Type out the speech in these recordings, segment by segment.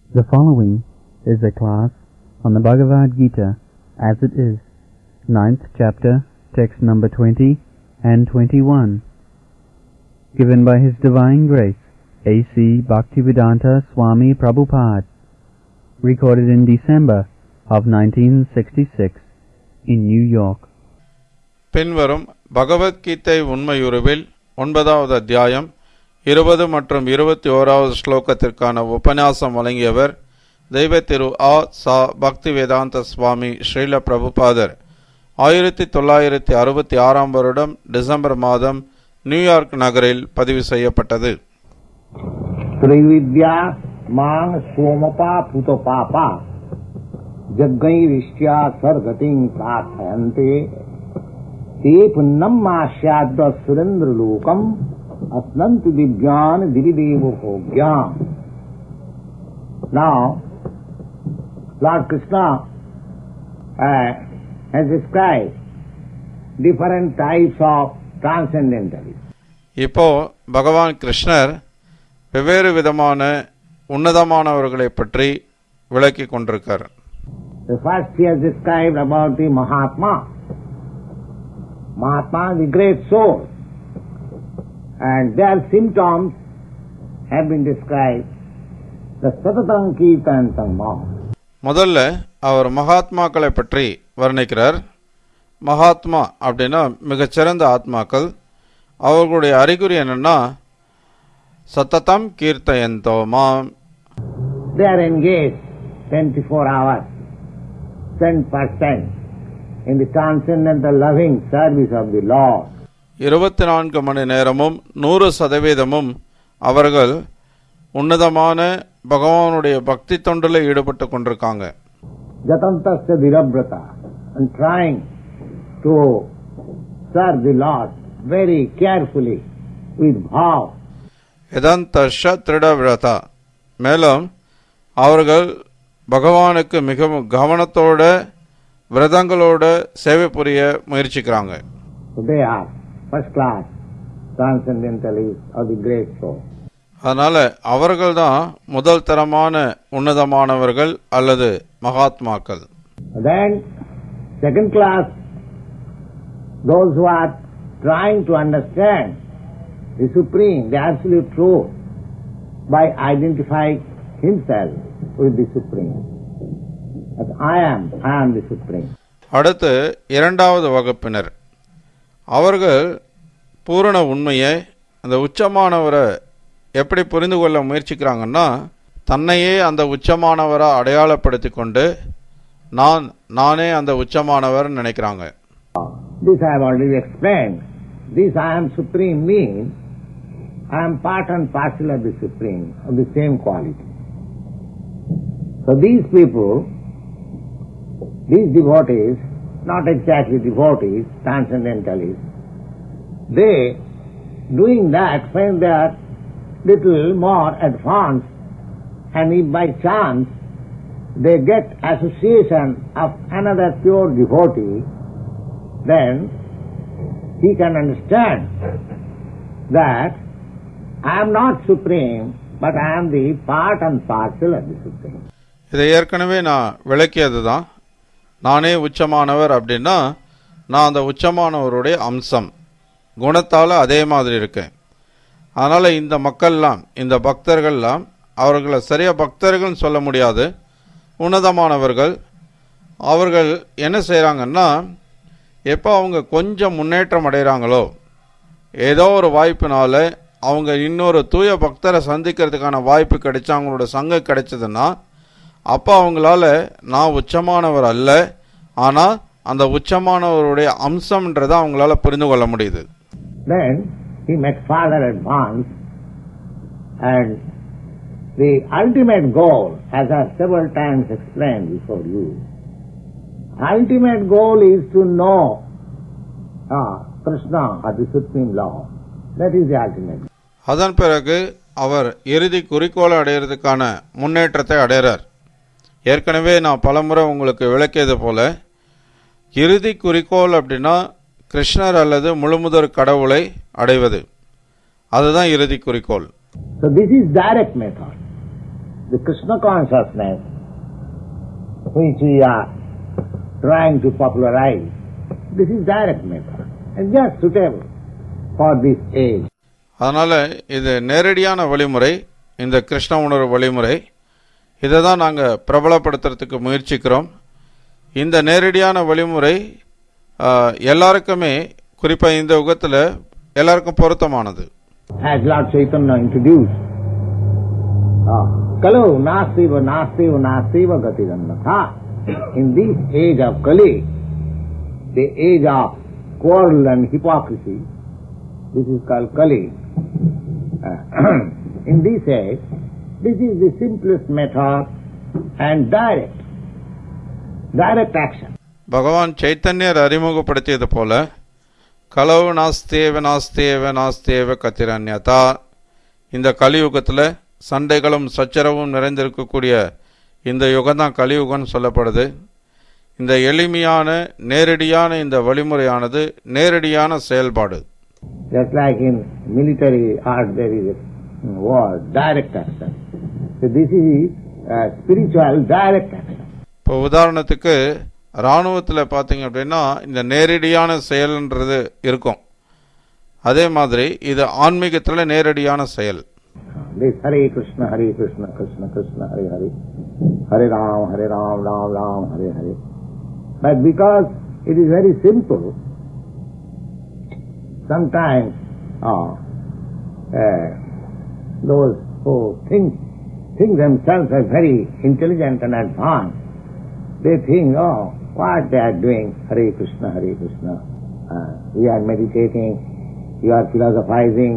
The following is a class on the Bhagavad Gita as it is, 9th chapter, text number 20 and 21, given by His Divine Grace, A.C. Bhaktivedanta Swami Prabhupada, recorded in December of 1966 in New York. பின்வரும் பகவத்கீதை உண்மையுருவில் 9வது அத்தியாயம் 20 மற்றும் 21வது ஸ்லோகத்திற்கான உபன்யாசம் வழங்கியவர் தெய்வ திரு ஆ. சா. பக்திவேதாந்த சுவாமி ஸ்ரீல பிரபுபாதர். 1966 வருடம் டிசம்பர் மாதம் நியூயார்க் நகரில் பதிவு செய்யப்பட்டது. த்ரிவித்யா மாங் சோமபா புதபாபா ஜக்கைரிஷ்யா சர்கதிங் பிரார்த்தயந்தே தே Punnam ஆஸ்யாத்ய சுரேந்திரலோகம் அஸ்னந்தி Divyansh திரிதேவ போக்யாம். Now, Lord Krishna has described different types of transcendentalism. இப்போ பகவான் கிருஷ்ணர் வெவ்வேறு விதமான உன்னதமானவர்களை பற்றி விளக்கி கொண்டிருக்கார். The first he has described about the Mahatma. Mahatma is the great soul, and their symptoms have been described. The Satatam Kirtanam Mam. முதல்ல அவர் மகாத்மாக்களை பற்றி வர்ணிக்கிறார். மகாத்மா அப்படின்னா மிகச்சிறந்த ஆத்மாக்கள். அவர்களுடைய அறிகுறி என்னன்னா சத்ததம் கீர்த்தயந்தோ மாம். They are engaged 24 hours, 10% in the transcendental loving service of the Lord. 24 மணி நேரமும் 100% அவர்கள் உன்னதமான பகவானுடைய பக்தி தொண்டில் ஈடுபட்டு கொண்டிருக்காங்க. Jatantasya dhirabrata, and trying to serve the Lord very carefully with bhav. யதந்தர்ஷ திருடவிரதா, மேலும் அவர்கள் பகவானுக்கு மிகவும் கவனத்தோட விரதங்களோட சேவை புரிய முயற்சிக்கிறாங்க. So they are first class transcendentalists of the great soul. அதனால அவர்கள் தான் முதல் தரமான உன்னதமானவர்கள் அல்லது மகாத்மாக்கள். Then second class, those who are trying to understand the Supreme, the Absolute Truth, by identifying himself with the Supreme. As I am the Supreme. அடுத்து இரண்டாவது வகுப்பினர். அவர்கள் பூரண உண்மையை, அந்த உச்சமானவரை எப்படி புரிந்து கொள்ள முயற்சிக்கிறாங்கன்னா, தன்னையே அந்த உச்சமானவரை அடையாளப்படுத்தி கொண்டு நானே அந்த உச்சமானவர் நினைக்கிறாங்க. This I have already explained. This I am Supreme means I am part and parcel of the Supreme, of the same quality. So these people, these devotees, not exactly devotees, transcendentalists, they doing that when they are little more advanced, and if by chance they get association of another pure devotee, then he can understand that I am not Supreme, but I am the part and parcel of the Supreme. இதை ஏற்கனவே நான் விளக்கியது தான். நானே உச்சமானவர் அப்படின்னா நான் அந்த உச்சமானவருடைய அம்சம், குணத்தால் அதே மாதிரி இருக்கேன். அதனால் இந்த மக்கள்லாம், இந்த பக்தர்கள்லாம், அவர்களை சரியாக பக்தர்கள்னு சொல்ல முடியாது, உன்னதமானவர்கள். அவர்கள் என்ன செய்கிறாங்கன்னா, எப்போ அவங்க கொஞ்சம் முன்னேற்றம் அடைகிறாங்களோ, ஏதோ ஒரு வாய்ப்பினால அவங்க இன்னொரு தூய பக்தரை சந்திக்கிறதுக்கான வாய்ப்பு கிடைச்சா, அவங்களோட சங்கம் கிடைச்சதுன்னா, அப்போ அவங்களால நான் உச்சமானவர் அல்ல, ஆனால் அந்த உச்சமானவருடைய அம்சம்ன்றதை அவங்களால புரிந்து கொள்ள முடியுது. Then he met further advance, and the ultimate goal, as I have several times explained before you, ultimate goal is to know Krishna or the Supreme Lord. That is the ultimate. அதன் பிறகு அவர் இறுதி குறிக்கோளை அடையிறதுக்கான முன்னேற்றத்தை அடைகிறார். ஏற்கனவே நான் பலமுறை உங்களுக்கு விளக்கியது போல, இறுதி குறிக்கோள் அப்படின்னா கிருஷ்ணர் அல்லது முழுமுதற் கடவுளை அடைவது, அதுதான் இறுதி குறிக்கோள். So this is direct method. the Krishna consciousness which we are trying to popularize, this is direct method and just suitable for this age. அதனால இது நேரடியான வழிமுறை, இந்த கிருஷ்ண உணர்வு வழிமுறை. இதை தான் நாங்கள் பிரபலப்படுத்துறதுக்கு முயற்சிக்கிறோம். இந்த நேரடியான வழிமுறை எல்லாருக்குமே, குறிப்பாக இந்த யுகத்தில் எல்லாருக்கும் பொருத்தமானது. As Lord Chaitanya introduced, Kalo nastiva nastiva nastiva gatirannatha. In this age of Kali, the age of quarrel and hypocrisy, this is called Kali. In this age, this is the simplest method and direct action. பகவான் சைத்தன்யர் அறிமுகப்படுத்தியது போல கலவு நாஸ்தேவ நாஸ்தேவ நாஸ்தேவ கத்திரன்யதா, இந்த கலியுகத்தில் சண்டைகளும் சச்சரவும் நிறைந்திருக்கக்கூடிய இந்த யுகம்தான் கலியுகம்னு சொல்லப்படுது. இந்த எளிமையான நேரடியான இந்த வழிமுறையானது நேரடியான செயல்பாடு. Just like in military art there is a word, direct action. So this is spiritual direct action. இப்போ உதாரணத்துக்கு இராணுவத்தில் பார்த்தீங்க அப்படின்னா இந்த நேரடியான செயல்ன்றது இருக்கும். அதே மாதிரி இது ஆன்மீகத்தில் நேரடியான செயல். This Hare Krishna Krishna Krishna Hare Hare, Hare Ram Ram Ram Hare Hare. But because it is very simple, sometimes those who think themselves as very intelligent and advanced, they think, what they are doing, Hare Krishna, we are meditating, we are philosophizing,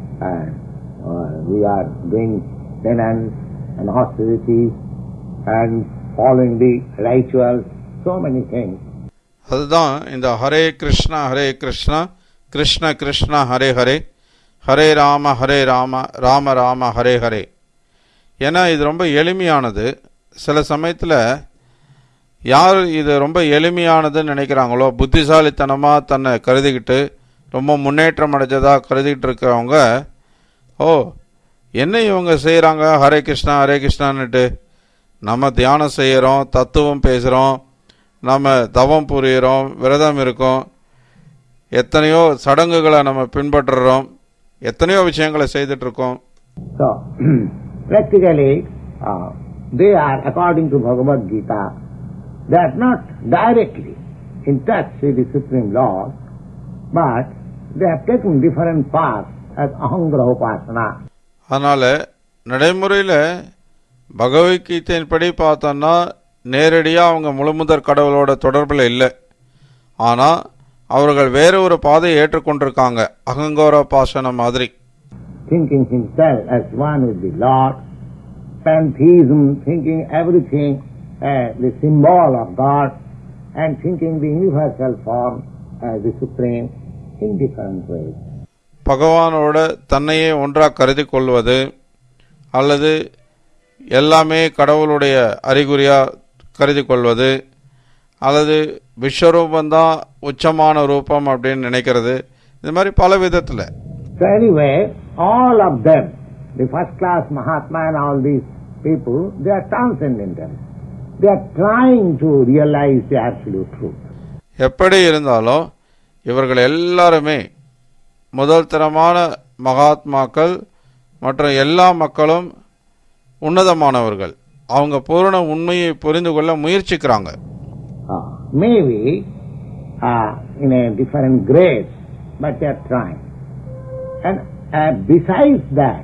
we are doing penance and austerities and following the rituals, so many things. அதுதான் இந்த ஹரே கிருஷ்ணா கிருஷ்ண கிருஷ்ண ஹரே ஹரே, ஹரே ராம ராம ராம ஹரே ஹரே. ஏன்னா இது ரொம்ப எளிமையானது. சில சமயத்தில் யார் இது ரொம்ப எளிமையானதுன்னு நினைக்கிறாங்களோ, புத்திசாலித்தனமாக தன்னை கருதிக்கிட்டு ரொம்ப முன்னேற்றம் அடைஞ்சதாக கருதிக்கிட்டு இருக்கிறவங்க, என்ன இவங்க செய்கிறாங்க ஹரே கிருஷ்ணான்னுட்டு, நம்ம தியானம் செய்கிறோம், தத்துவம் பேசுகிறோம், நம்ம தவம் புரிகிறோம், விரதம் இருக்கோம், எத்தனையோ சடங்குகளை நம்ம பின்பற்றுறோம், எத்தனையோ விஷயங்களை செய்துட்டு இருக்கோம். So, practically, they are, according to Bhagavad Gita, they are not directly in touch with the Supreme Lord, but they have taken different paths as Ahangraha Upasana. அதனால நடைமுறையில் பகவத்கீதையின்படி பார்த்தோன்னா நேரடியாக அவங்க முழுமுதற் கடவுளோட தொடர்பில் இல்லை. ஆனால் அவர்கள் வேற ஒரு பாதையை ஏற்றுக்கொண்டிருக்காங்க, அகங்கோரோபாசன மாதிரி. Thinking himself as one with the Lord, pantheism, thinking everything as the symbol of God, and thinking the universal form as the supreme in different ways. பகவானோட தன்னையே ஒன்றாக கருதி கொள்வது, அல்லது எல்லாமே கடவுளுடைய அறிகுறியாக கருதி கொள்வது, அல்லது விஸ்வரூபந்தான் உச்சமான ரூபம் அப்படின்னு நினைக்கிறது, இது மாதிரி பல விதத்தில். So anyway, all of them, the first class Mahatma and all these people, they are transcendental. They are trying to realize the absolute truth. எப்படி இருந்தாலும் இவர்கள் எல்லாருமே முதல் தரமான மகாத்மாக்கள் மற்றும் எல்லா மக்களும் உன்னதமானவர்கள். அவங்க பூரண உண்மையை புரிந்து கொள்ள முயற்சிக்கிறாங்க. Maybe in a different grade, but they are trying. And besides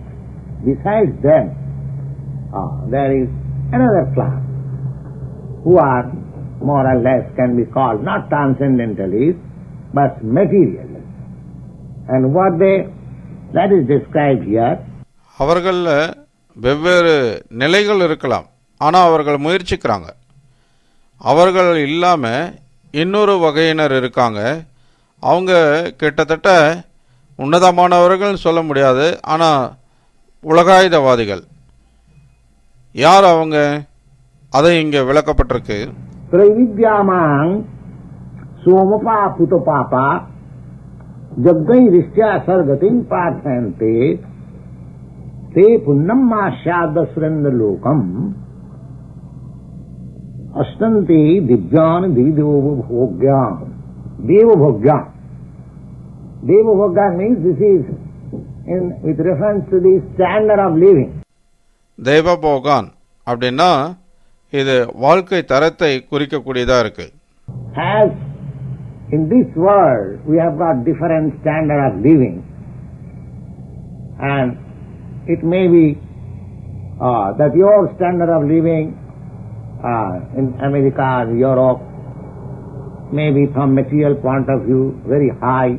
them, there is another class who are more or less can be called not transcendentalists but materialists. And what that is described here. அவர்களில் வெவ்வேறு நிலைகள் இருக்கலாம், ஆனால் அவர்கள் முயற்சிக்கிறாங்க. அவர்கள் இல்லாமல் இன்னொரு வகையினர் இருக்காங்க. அவங்க கிட்டத்தட்ட உன்னதமானவர்கள் சொல்ல முடியாது, ஆனால் உலகாயுதவாதிகள். யார் அவங்க? அதை இங்கே விளக்கப்பட்டிருக்கு. திரைவித்யாமாங் சோமபா புதபாபா ஜக்தை ரிஷ்யா சர்கதின் பார்த்தே te punnam masyadda surendra lokam ashtanti divyan divideva bhogyam. Deva bhogyam. Deva bhogyam means this is with reference to the standard of living. தேவபோகான் அப்படின்னா இது வாழ்க்கை தரத்தை குறிக்கக்கூடியதா இருக்கு. As in this world we have got different standard of living, and it may be that your standard of living in America or Europe may be from material point of view very high,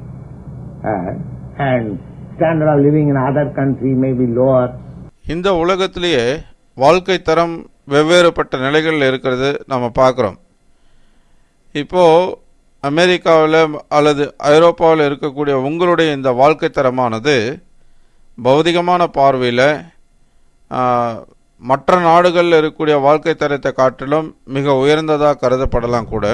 and standard of living in other country may be lower. இந்த உலகத்திலேயே வாழ்க்கை தரம் வெவ்வேறுபட்ட நிலைகளில் இருக்கிறது நம்ம பார்க்குறோம். இப்போ அமெரிக்காவில் அல்லது ஐரோப்பாவில் இருக்கக்கூடிய உங்களுடைய இந்த வாழ்க்கை தரமானது பௌதிகமான பார்வையில் மற்ற நாடுகளில் இருக்கக்கூடிய வாழ்க்கை தரத்தை காட்டிலும் மிக உயர்ந்ததாக கருதப்படலாம் கூட.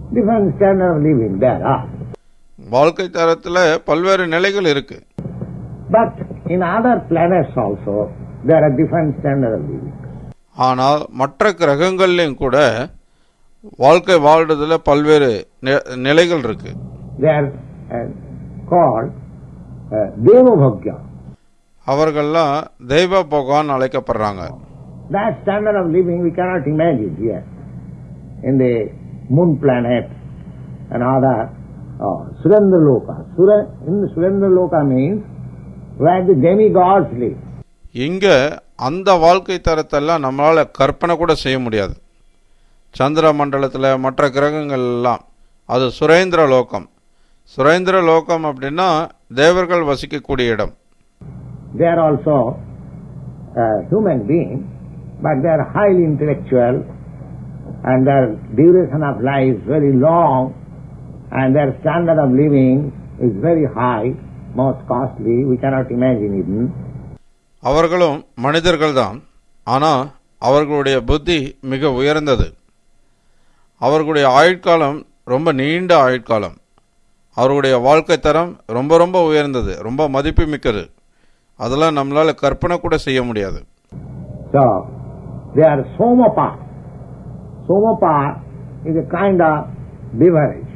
வாழ்க்கை தரத்தில் பல்வேறு நிலைகள் இருக்கு. But in other planets also there are different standard of living. ஆனால் மற்ற கிரகங்கள்லயும் கூட வாழ்க்கை வாழ்றதுல பல்வேறு நிலைகள் இருக்கு. They are called Devabhogya. அவர்கள்லாம் தேவபோகான் அழைக்கப்படுறாங்க. That standard of living we cannot imagine here in the moon planet and other Surendra Loka. In the Surendra Loka means where the demigods live. இங்க அந்த வாழ்க்கை தரத்தெல்லாம் நம்மளால கற்பனை கூட செய்ய முடியாது. சந்திர மண்டலத்தில் மற்ற கிரகங்கள் எல்லாம் அது சுரேந்திர லோகம். சுரேந்திர லோகம் அப்படின்னா தேவர்கள் வசிக்கக்கூடிய இடம். They are also human beings, but they are highly intellectual, and their duration of life is very long, and their standard of living is very high, most costly. We cannot imagine it. அவர்களும் மனிதர்கள் தான், ஆனால் அவர்களுடைய புத்தி மிக உயர்ந்தது. அவர்களுடைய ஆயுட்காலம் ரொம்ப நீண்ட ஆயுட்காலம். அவர்களுடைய வாழ்க்கை தரம் ரொம்ப ரொம்ப உயர்ந்தது, ரொம்ப மதிப்பு மிக்கது. அதெல்லாம் நம்மளால கற்பனை கூட செய்ய முடியாது. So they are somapa. Somapa is a kind of beverage.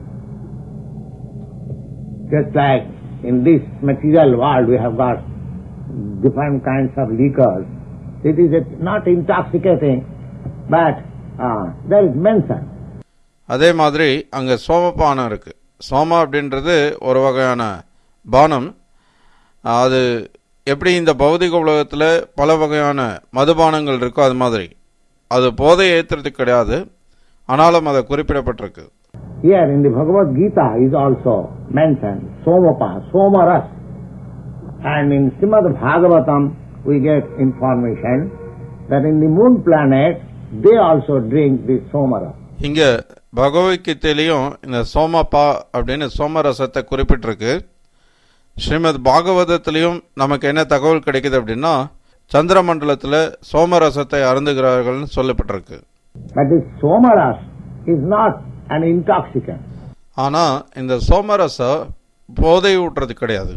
Just like in this material world we have got different kinds of liquors. It is not intoxicating, but there is mention. அதே மாதிரி அங்க சோமபானம் இருக்கு. சோமா அப்படின்றது ஒரு வகையான பானம். அது எப்படி இந்த பௌதிக உலகத்தில் பல வகையான மதுபானங்கள் இருக்கோ அது மாதிரி அது போதை ஏற்றுறது கிடையாது, ஆனாலும் அதை குறிப்பிடப்பட்டிருக்கு. Here in the Bhagavad Gita is also mentioned somapa, somaras, and in Srimad Bhagavatam we get information that in the moon planet they also drink this somaras. இங்க பகவத்கீதையிலையும் இந்த சோமபா அப்படின்னு சோமரசத்தை குறிப்பிட்டிருக்கு. ஸ்ரீமத் பாகவதத்திலையும் நமக்கு என்ன தகவல் கிடைக்குது அப்படின்னா சந்திர மண்டலத்தில் சோமரசத்தை அருந்துகிறார்கள்னு சொல்லப்பட்டிருக்கு. But this somaras is not an intoxicant. ஆனா இந்த சோமரச போதை ஊட்டுறது கிடையாது.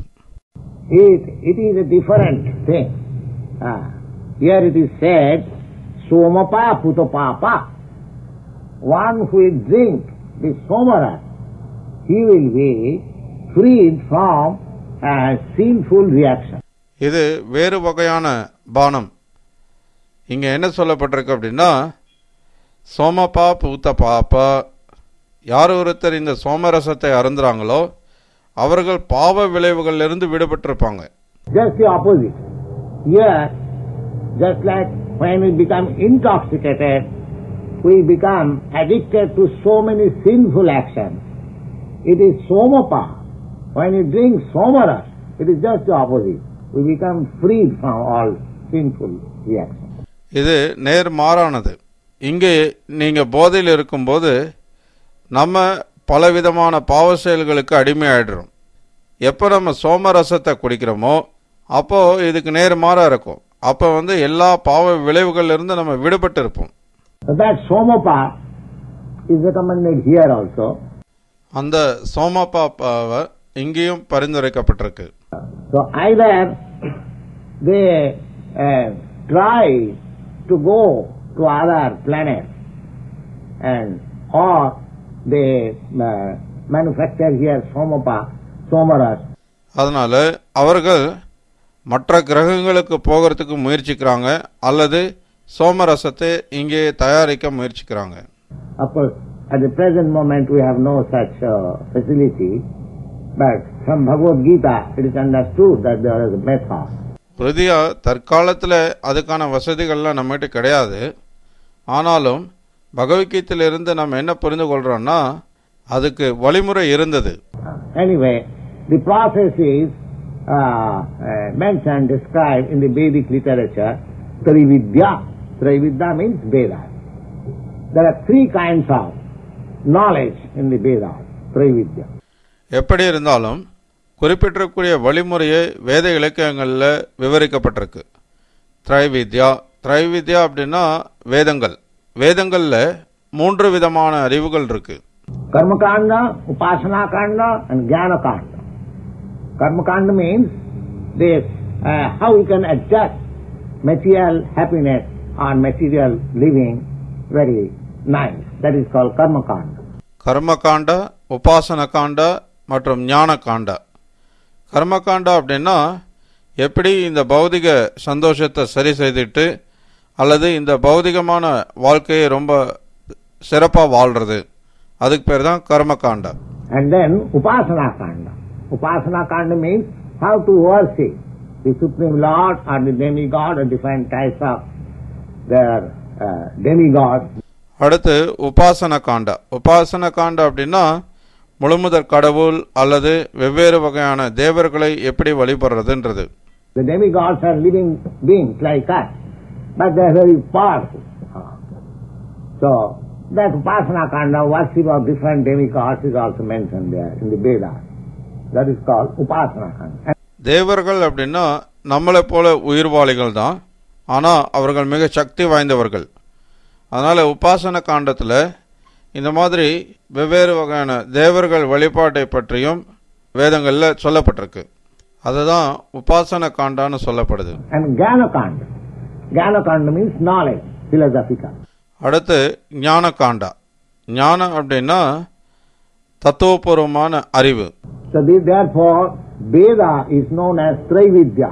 It is a different thing. Here it is said somapa putapapa. One who will drink this somaras, he will be freed from sinful reaction. இது வேறு வகையான பானம். இங்க என்ன சொல்லப்பட்டிருக்கு அப்படின்னா சோமபா பூத்த பாப்பா, யார் ஒருத்தர் இந்த சோமரசத்தை அருந்துறாங்களோ அவர்கள் பாவ விளைவுகளிலிருந்து விடுபட்டிருப்பாங்க. Just the opposite. Here, just like when we become intoxicated, we become addicted to so many sinful actions. It is somapa. When you drink somaras, it is just the opposite. We become freed from all sinful reactions. இது நேர் மாறானது. இங்கே நீங்க போதையில் இருக்கும்போது நம்ம பலவிதமான பாவ செயல்களுக்கு அடிமையாயிடுறோம். எப்போ நம்ம சோமரசத்தை குடிக்கிறோமோ அப்போ இதுக்கு நேர் மாறா இருக்கும். அப்போ எல்லா பாவ விளைவுகள்ல இருந்து நம்ம விடுபட்டு இருப்போம். That somapa is recommended here also. அந்த சோமபாவை இங்கேயும் பரிந்துரைக்கப்பட்டிருக்கு. So either they try to go to other planets and or they manufacture here somaras. அதனால அவர்கள் மற்ற கிரகங்களுக்கு போகிறதுக்கு முயற்சிக்கிறாங்க அல்லது சோமரசத்தை இங்கே தயாரிக்க முயற்சிக்கிறாங்க. Of course, at the present moment we have no such facility, but from Bhagavad Gita it is understood that there is a method. பிரதியா தற்காலத்தில் அதுக்கான வசதிகள்லாம் நம்மகிட்ட கிடையாது. ஆனாலும் பகவத்கீதையிலிருந்து நம்ம என்ன புரிந்து கொள்றோம்னா அதுக்கு வழிமுறை இருந்தது. Anyway, the process is mentioned, described in the Vedic literature, Trividya. Trividya means Vedas. There are three kinds of knowledge in the Vedas, Trividya. எப்படி இருந்தாலும் குறிப்பிட்டிருக்கக்கூடிய வழிமுறையை வேத இலக்கியங்களில் விவரிக்கப்பட்டிருக்கு. திரைவித்யா. திரைவித்யா அப்படின்னா வேதங்கள். வேதங்களில் 3 விதமான அறிவுகள் இருக்கு. Karmakanda, Upasana Kanda and Jnana Kanda. Karmakanda means this, how we can adjust material happiness or material living very nice. That is called Karmakanda. கர்மகாண்டா, உபாசன காண்டா மற்றும் ஞான காண்டா. கர்மகாண்டா அப்படின்னா எப்படி இந்த பௌதிக சந்தோஷத்தை சரி செய்துட்டு அல்லது இந்த பௌதிகமான வாழ்க்கையை ரொம்ப சிறப்பாக வாழ்றது, அதுக்கு பேர் தான் கர்மகாண்டா. And then Upasana Kanda. Upasana Kanda means how to worship the Supreme Lord or the demigod or different types of their demigods. அடுத்து உபாசன காண்டா. உபாசன காண்டா அப்படின்னா முழுமுதற் கடவுள் அல்லது வெவ்வேறு வகையான தேவர்களை எப்படி வழிபடுறதுன்றது. The demigods are living beings like us, but they are very powerful. So that Upasana Kanda, worship of different demigods, is also mentioned there in the Vedas. That is called Upasana Kanda. தேவர்கள் அப்படின்னா நம்மளை போல உயிர்வாளிகள் தான், ஆனால் அவர்கள் மிக சக்தி வாய்ந்தவர்கள். அதனால் உபாசன காண்டத்தில் இந்த மாதிரி வெவ்வேறு வகையான தேவர்கள் வழிபாட்டை பற்றியும் வேதங்களில் சொல்லப்பட்டிருக்கு. அதுதான் உபாசன காண்டான்னு சொல்லப்படுது. And Jnana Kanda. Jnana Kanda means knowledge, philosophical. அடுத்து ஞான காண்டா. ஞானம் அப்படின்னா தத்துவபூர்வமான அறிவு. So therefore Veda is known as Trividya.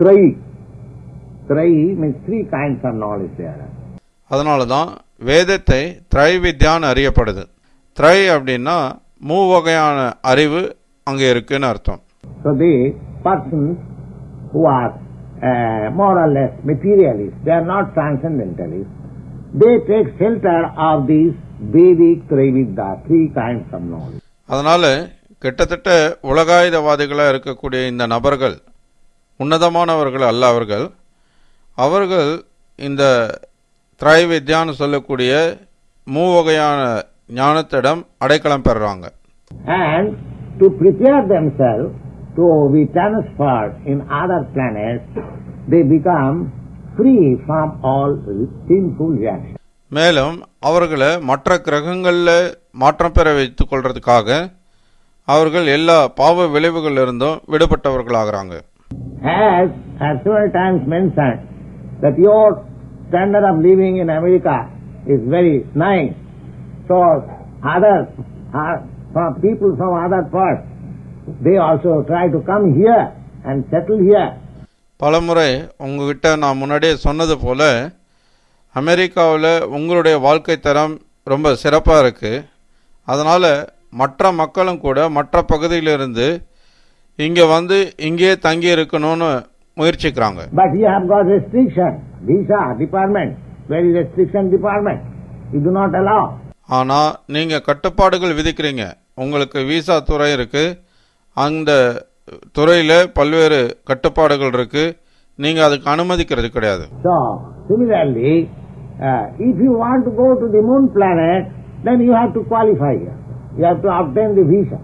Tri means 3 kinds of knowledge there. அதனால தான் வேதத்தை திரைவித்யான்னு அறியப்படுது. திரை அப்படின்னா 3 வகையான அறிவு அங்கே இருக்குன்னு அர்த்தம். So the persons who are more or less materialists, they are not transcendentalists, they take shelter of these Vedic Trividya, 3 kinds of knowledge. அதனால கிட்டத்தட்ட உலகாயுதவாதிகளாக இருக்கக்கூடிய இந்த நபர்கள் உன்னதமானவர்கள் அல்ல. அவர்கள் இந்த திரைவித்யான்னு சொல்லக்கூடிய 3 வகையான ஞானத்திடம் அடைக்கலம் பெறுறாங்க. And to prepare themselves to be transferred in other planets, they become free from all sinful reactions. மேலும் அவர்களை மற்ற கிரகங்களில் மாற்றம் பெற வைத்துக் கொள்றதுக்காக அவர்கள் எல்லா பாவ விளைவுகளிலிருந்தும் விடுபட்டவர்களாகிறாங்க. As several times mentioned, that your standard of living in America is very nice, so other people from other parts, they also try to come here and settle here. பலமுறை உங்ககிட்ட நான் முன்னாடியே சொன்னது போல அமெரிக்காவில் உங்களுடைய வாழ்க்கை தரம் ரொம்ப சிறப்பாக இருக்குது. அதனால் மற்ற மக்களும் கூட மற்ற பகுதியிலிருந்து இங்கே வந்து இங்கே தங்கி இருக்கணும்னு முயற்சிக்கிறாங்க. But you have got restriction, visa department, very restriction department. You do not allow. ஆனால் நீங்கள் கட்டுப்பாடுகள் விதிக்கிறீங்க. உங்களுக்கு விசா துறை இருக்குது, அந்த துறையில் பல்வேறு கட்டுப்பாடுகள் இருக்குது, நீங்கள் அதுக்கு அனுமதிக்கிறது கிடையாது. So similarly, if you want to go to the moon planet, then you have to qualify here. You have to obtain the visa.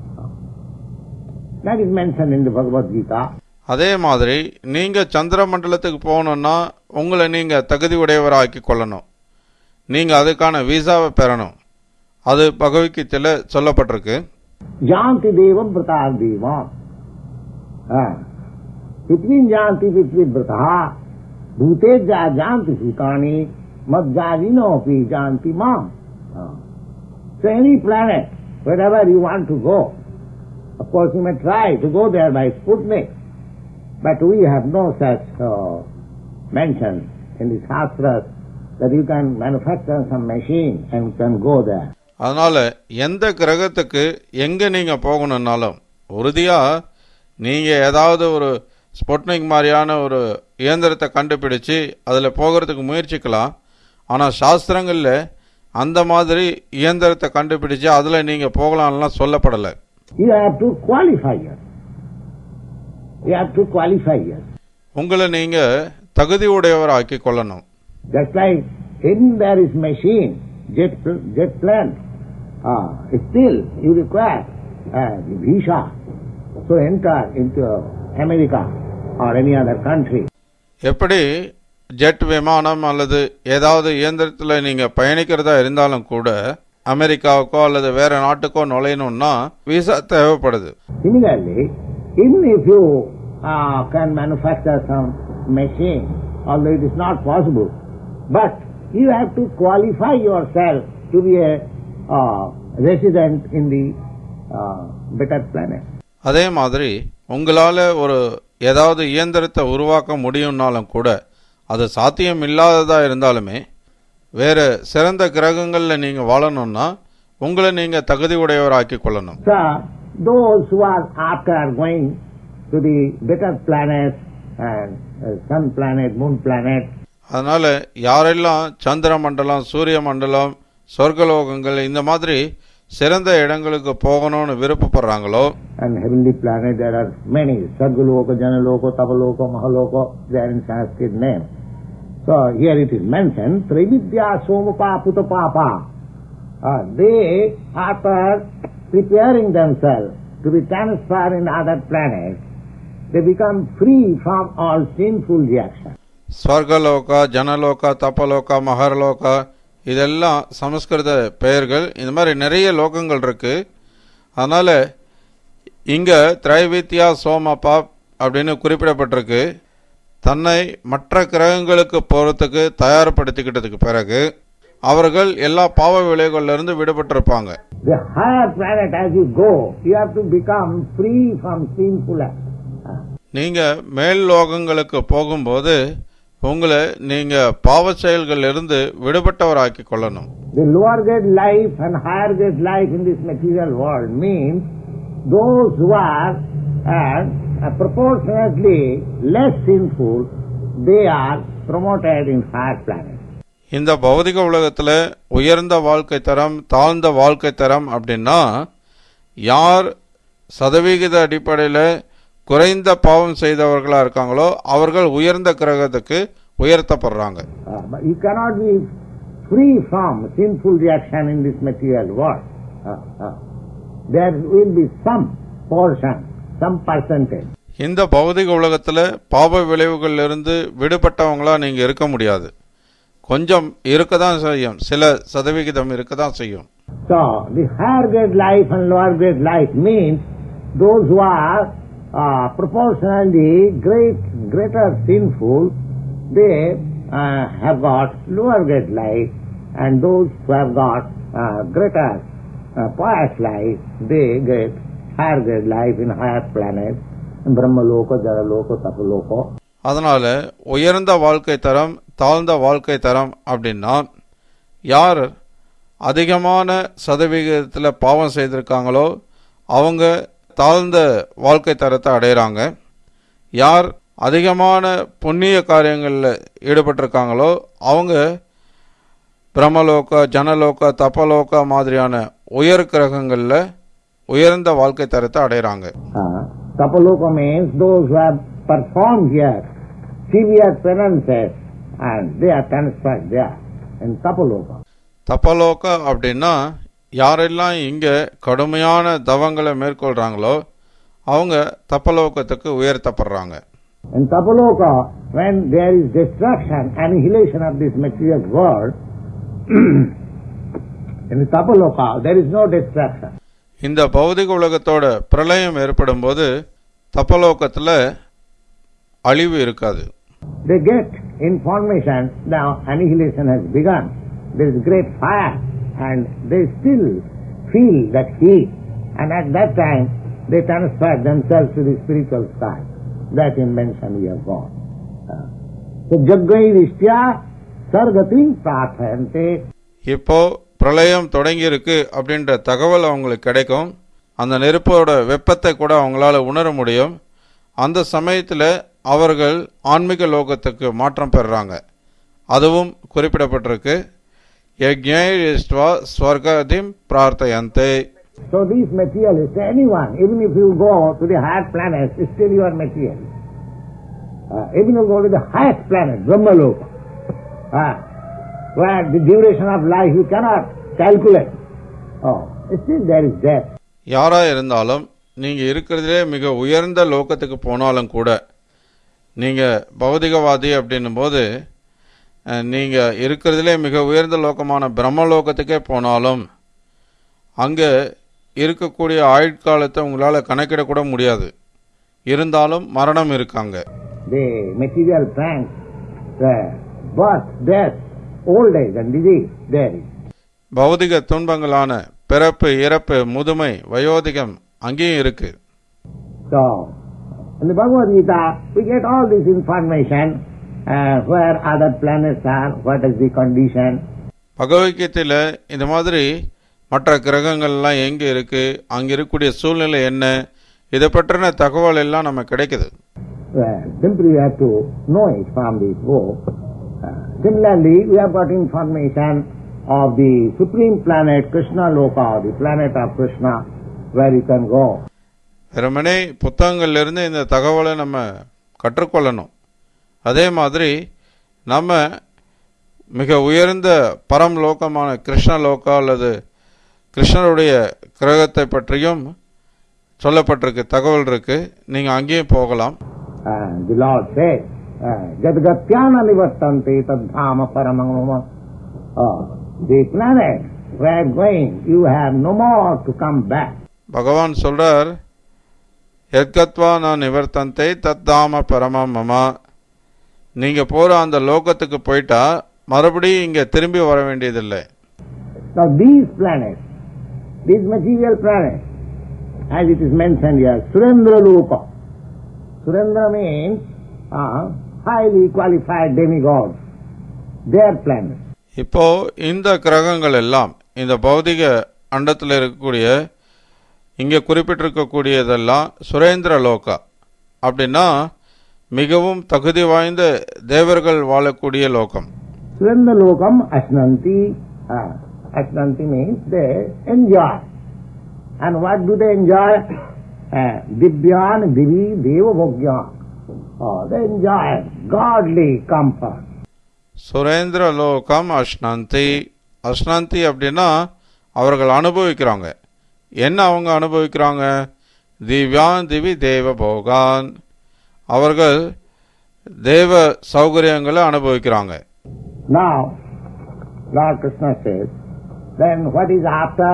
That is mentioned in the Bhagavad Gita. அதே மாதிரி நீங்கள் சந்திர மண்டலத்துக்கு போகணுன்னா உங்களை நீங்கள் தகுதி உடையவராக்கி கொள்ளணும். நீங்கள் அதுக்கான விசாவை பெறணும். அது பகவத்கீதையில் சொல்லப்பட்டிருக்கு. Janti devam pratar devam. Pitrin janti pitvivrataha, bhutejja janti bhutani, madjajino pi janti mam. So any planet, wherever you want to go, of course you may try to go there by Sputnik, but we have no such mention in the Shastras that you can manufacture some machine and can go there. அதனால எந்த கிரகத்துக்கு எங்க நீங்க போகணும்னாலும் உறுதியா நீங்க ஏதாவது ஒரு Sputnik மாதிரியான ஒரு இயந்திரத்தை கண்டுபிடிச்சு அதுல போகிறதுக்கு முயற்சிக்கலாம். ஆனா சாஸ்திரங்கள்ல அந்த மாதிரி இயந்திரத்தை கண்டுபிடிச்சு அதுல நீங்க போகலாம்லாம் சொல்லப்படலை. You have to qualify yourself. You have to qualify yourself. உங்களை நீங்க தகுதி உடையவர் ஆக்கி கொள்ளணும். Just like in there is machine, jet plane, still you require visa to enter into America or any other country. எப்படி ஜெட் விமானம் அல்லது ஏதாவது இயந்திரத்தில் நீங்க பயணிக்கிறதா இருந்தாலும் கூட அமெரிக்காவுக்கோ அல்லது வேற நாட்டுக்கோ நுழையணும்னா விசா தேவைப்படுது. Similarly, even if you can manufacture some machine, although it is not possible, but you have to qualify yourself to be a resident in the better planet. அதே மாதிரி உங்களால ஒரு ஏதாவது இயந்திரத்தை உருவாக்க முடியும்னாலும் கூட அது சாத்தியம் இல்லாததா இருந்தாலுமே வேற சிறந்த கிரகங்கள்ல நீங்க வாழணும்னா உங்களை நீங்க தகுதி உடையவராக்கி கொள்ளணும். So those who are after going to the better planets and sun planet, moon planet, அதனால யாரெல்லாம் சந்திர மண்டலம், சூரிய மண்டலம், சொர்க்கலோகங்கள் இந்த மாதிரி சிறந்த இடங்களுக்கு போகணும்னு விருப்பப்படுறாங்களோ, and heavenly planet there are many, Sargaloka, Janaloka, Tapaloka, Mahaloka, they are in Sanskrit name. So here it is mentioned, Trividya Somapa Putapapa. They, after preparing themselves to be transferred in other planets, they become free from all sinful reactions. ஸ்வர்கலோகா, ஜனலோகா, தப்பலோகா, மகர்லோகா இதெல்லாம் சமஸ்கிருத பெயர்கள். இந்த மாதிரி நிறைய லோகங்கள் இருக்கு. அதனால இங்க திரைவித்யா சோமபா அப்படின்னு குறிப்பிடப்பட்டிருக்கு. தன்னை மற்ற கிரகங்களுக்கு போறதுக்கு தயார்படுத்திக்கிட்டதுக்கு பிறகு அவர்கள் எல்லா பாவ விளைவுகளிலிருந்து விடுபட்டிருப்பாங்க. The higher planet as you go, you have to become free from sinful actions. நீங்க மேல் லோகங்களுக்கு போகும்போது உங்களை நீங்க பாவ செயல்களிலிருந்து விடுபட்டவராக்கி கொள்ளணும். The lower grade life and higher grade life in this material world means those who are proportionately less sinful, they are promoted in higher planets. இந்த பௌதிக உலகத்துல உயர்ந்த வாழ்க்கை தரம், தாழ்ந்த வாழ்க்கை தரம் அப்படின்னா யார் சதவிகித அடிப்படையில குறைந்த பாவம் செய்தவர்களா இருக்காங்களோ அவர்கள் உயர்ந்த கிரகத்துக்கு உயர்த்தப்படுறாங்க. But you cannot be free from sinful reaction in this material world. There will be some portion, some percentage. இந்த பௌதிக உலகத்துல பாவ விளைவுகள் இருந்து விடுபட்டவங்களா நீங்க இருக்க முடியாது. கொஞ்சம் இருக்கதான் செய்யும், சில சதவிகிதம் இருக்கதான் செய்யும். So the higher grade life and lower grade life means those who are proportionally greater sinful, they have got lower grade life, and those who have got greater pious life, they get higher grade life in higher planets, Brahmaloka, Jaraloka, Tapaloka. அதனால உயர்ந்த வாழ்க்கை தரம், தாழ்ந்த வாழ்க்கை தரம் அப்படின்னா யார் அதிகமான சதவிகிதத்தில் பாவம் செய்திருக்காங்களோ அவங்க தாழ்ந்த வாழ்க்கை தரத்தை அடைகிறாங்க. யார் அதிகமான புண்ணிய காரியங்களில் ஈடுபட்டிருக்காங்களோ அவங்க பிரம்மலோகா, ஜனலோகா, தப்பலோகா மாதிரியான உயர் கிரகங்களில் உயர்ந்த வாழ்க்கை தரத்தை அடைகிறாங்க. Tapaloka means those who have performed here severe penances and they are transferred there in Tapaloka. தப்பலோகா அப்படின்னா யாரெல்லாம் இங்க கடுமையான தவங்களை மேற்கொள்றாங்களோ அவங்க தப்பலோகத்துக்கு உயர்த்தப்படுறாங்க. In Tapaloka, when there is destruction, annihilation of this material world, in Tapaloka there is no destruction. இந்த பௌதிக உலகத்தோட பிரளயம் ஏற்படும் போது தப்பலோகத்துல அழிவு இருக்காது. They get information, now annihilation has begun. There is great fire and they still feel that heat, and at that time they transfer themselves to the spiritual sky. That invention we have got. So Jaggai Rishtya Sargatim Prathayante. இப்போ பிரளயம் தொடங்கி இருக்கு அப்படின்ற தகவல் அவங்களுக்கு கிடைக்கும். அந்த நெருப்போட வெப்பத்தை கூட அவங்களால உணர முடியும். அந்த சமயத்தில் அவர்கள் ஆன்மீக லோகத்துக்கு மாற்றம் பெறுறாங்க. அதுவும் குறிப்பிடப்பட்டிருக்கு. யஜ்ஞைஸ்த்வா ஸ்வர்கதிம் பிரார்த்தயந்தே. So these materialists, anyone, even if you go to the higher planets, still you are material. Even if you go to the highest planet, Brahmaloka, where the duration of life you cannot calculate, still there is death. யாரா இருந்தாலும் நீங்க இருக்கிறதுலே மிக உயர்ந்த லோகத்துக்கு போனாலும் கூட, நீங்க பௌதிகவாதி அப்படின்னும் போது நீங்க இருக்கிறதுலே மிக உயர்ந்த லோகமான பிரம்மலோகத்துக்கே போனாலும் அங்கே இருக்கக்கூடிய ஆயுட்காலத்தை உங்களால் கணக்கிடக்கூட முடியாது. இருந்தாலும் மரணம் இருக்காங்க. The material plants, the birth, death, old age and disease, there is. பௌதிக துன்பங்களான பிறப்பு, இறப்பு, முதுமை, வயோதிகம் அங்கேயும் இருக்கு. So, in the Bhagavad Gita, we get all this information, where other planets are, what is the condition. பகவத்கீதையில் இந்த மாதிரி மற்ற கிரகங்கள்லாம் எங்கே இருக்கு, அங்கே இருக்கக்கூடிய சூழ்நிலை என்ன, இதை பற்றின தகவல் எல்லாம் நமக்கு கிடைக்குது. Simply we have to know it from this book. Similarly, we have got information of the supreme planet, Krishna Loka, the planet of Krishna, where you can go. வெறுமனே புத்தகங்கள்லேருந்து இந்த தகவலை நம்ம கற்றுக்கொள்ளணும். அதே மாதிரி நம்ம மிக உயர்ந்த பரம் லோகமான கிருஷ்ண லோகா அல்லது கிருஷ்ணருடைய கிரகத்தை பற்றியும் சொல்லப்பட்டிருக்கு, தகவல் இருக்கு. நீங்க அங்கேயும் போகலாம். The Lord says, Jadgatyana nivartante tadhama paramamama. The planet where going, you have no more to come back. பகவான் சொல்றார், எத்கத்வா நான் நிவர்த்தந்தை தத்தாம பரமமமா. நீங்க போற அந்த லோகத்துக்கு போயிட்டா மறுபடியும் இங்க திரும்பி வர வேண்டியதில்லை. Now these planets, these material planets, as it is mentioned here, Surendra Loka. Surendra means highly qualified demigods. Their planets. இப்போ இந்த கிரகங்கள் எல்லாம் இந்த பௌதிக அண்டத்தில் இருக்கக்கூடிய இங்கே குறிப்பிட்டிருக்கக்கூடியதெல்லாம் சுரேந்திர லோகா. அப்படின்னா மிகவும் தகுதி வாய்ந்த தேவர்கள் வாழக்கூடிய லோகம். Surendra Lokam Ashnanti. Ashnanti means they enjoy. And what do they enjoy? Divyan Divi Deva Bhogyan. They enjoy godly comfort. Surendra லோகம் அஷ்னந்தி. அஷ்னந்தி அப்படின்னா அவர்கள் அனுபவிக்கிறாங்க. என்ன அவங்க அனுபவிக்கிறாங்க? திவ்யான் திவி தேவ போகான். அவர்கள் தேவ சௌகரியங்களை அனுபவிக்கிறாங்க. Now, Lord Krishna says, then what is after?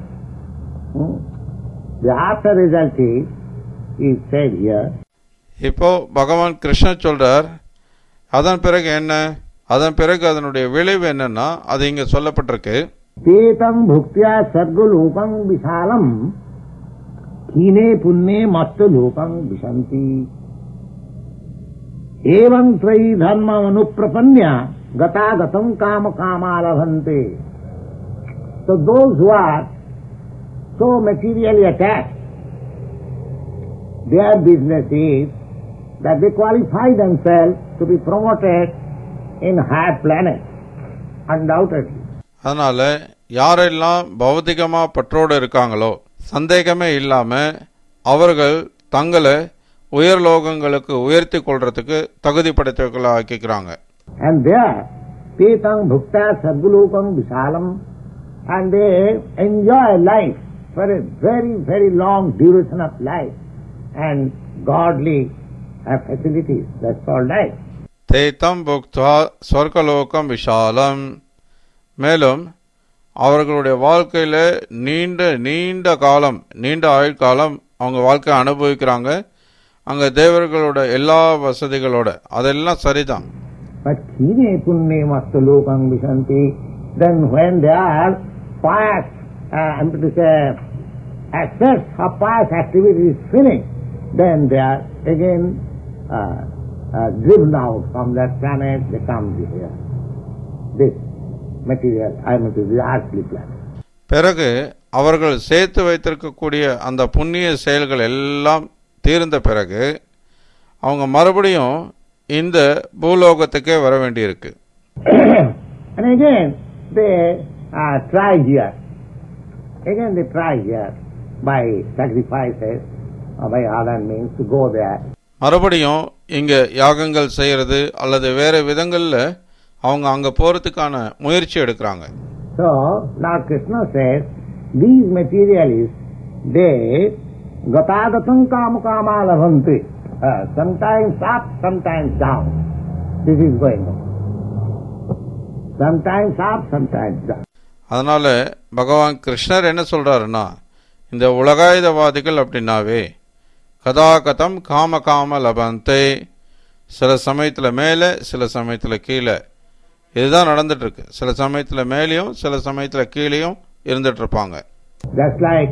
The after result is said here. இப்போ பகவான் கிருஷ்ணர் சொல்றார், அதன் பிறகு என்ன, அதன் பிறகு அதனுடைய விளைவு என்னன்னா அது இங்க சொல்லப்பட்டிருக்கு. Tetam bhuktya sargulokam visalam kine punne matta lokam vishanti evam trai dharma anuprapanya gata gatam kama kama labhante. So those who are so materially attached, their business is that they qualify themselves to be promoted in higher planets, undoubtedly. அதனால யாரெல்லாம் பௌதிகமா பற்றோடு இருக்காங்களோ சந்தேகமே இல்லாம அவர்கள் தங்களை உயர் லோகங்களுக்கு உயர்த்தி கொள்றதுக்கு தகுதி படைத்தவர்களா ஆக்கிக்கிறாங்க. And there, Tetang Bhukta Sargulokam Visalam, and they enjoy life for a very, very long duration of life and godly facilities. That's all right. தேத்தம் புக்தா சொர்க்கலோகம் விஷாலம். மேலும் அவர்களுடைய வாழ்க்கையில் நீண்ட நீண்ட காலம், நீண்ட ஆயுட்காலம் அவங்க வாழ்க்கையை அனுபவிக்கிறாங்க. அங்க தேவர்களோட எல்லா வசதிகளோட அதெல்லாம் சரிதான். But kine punne mastu lokam visanti, then when they are pious, to say, aspects of pious activity is finished, then they are again driven out from that planet, they come here. This material, this earthly planet. பிறகு அவர்கள் சேர்த்து வைத்திருக்கக்கூடிய அந்த புண்ணிய செயல்கள் எல்லாம் தீர்ந்த பிறகு அவங்க மறுபடியும் இந்த பூலோகத்துக்கே வர வேண்டியிருக்கு. And again they try here. Again they try here by sacrifices or by other means to go there. மறுபடியும் இங்க யாகங்கள் செய்யறது அல்லது வேற விதங்கள்ல அவங்க அங்க போறதுக்கான முயற்சி எடுக்கிறாங்க. So Lord Krishna says these materialists they gatagatam kamukama labhanti, sometimes up, sometimes down. This is going on. Sometimes up, sometimes down. அதனால பகவான் கிருஷ்ணர் என்ன சொல்றாருன்னா, இந்த உலகாயுதவாதிகள் அப்படின்னாவே கதாகதம் காம காம லபந்தே, சில சமயத்துல மேல சில சமயத்துல கீழே, இதுதான் நடந்துட்டு இருக்கு. சில சமயத்துல மேலேயும் சில சமயத்துல கீழேயும் இருந்துட்டு இருப்பாங்க. Just like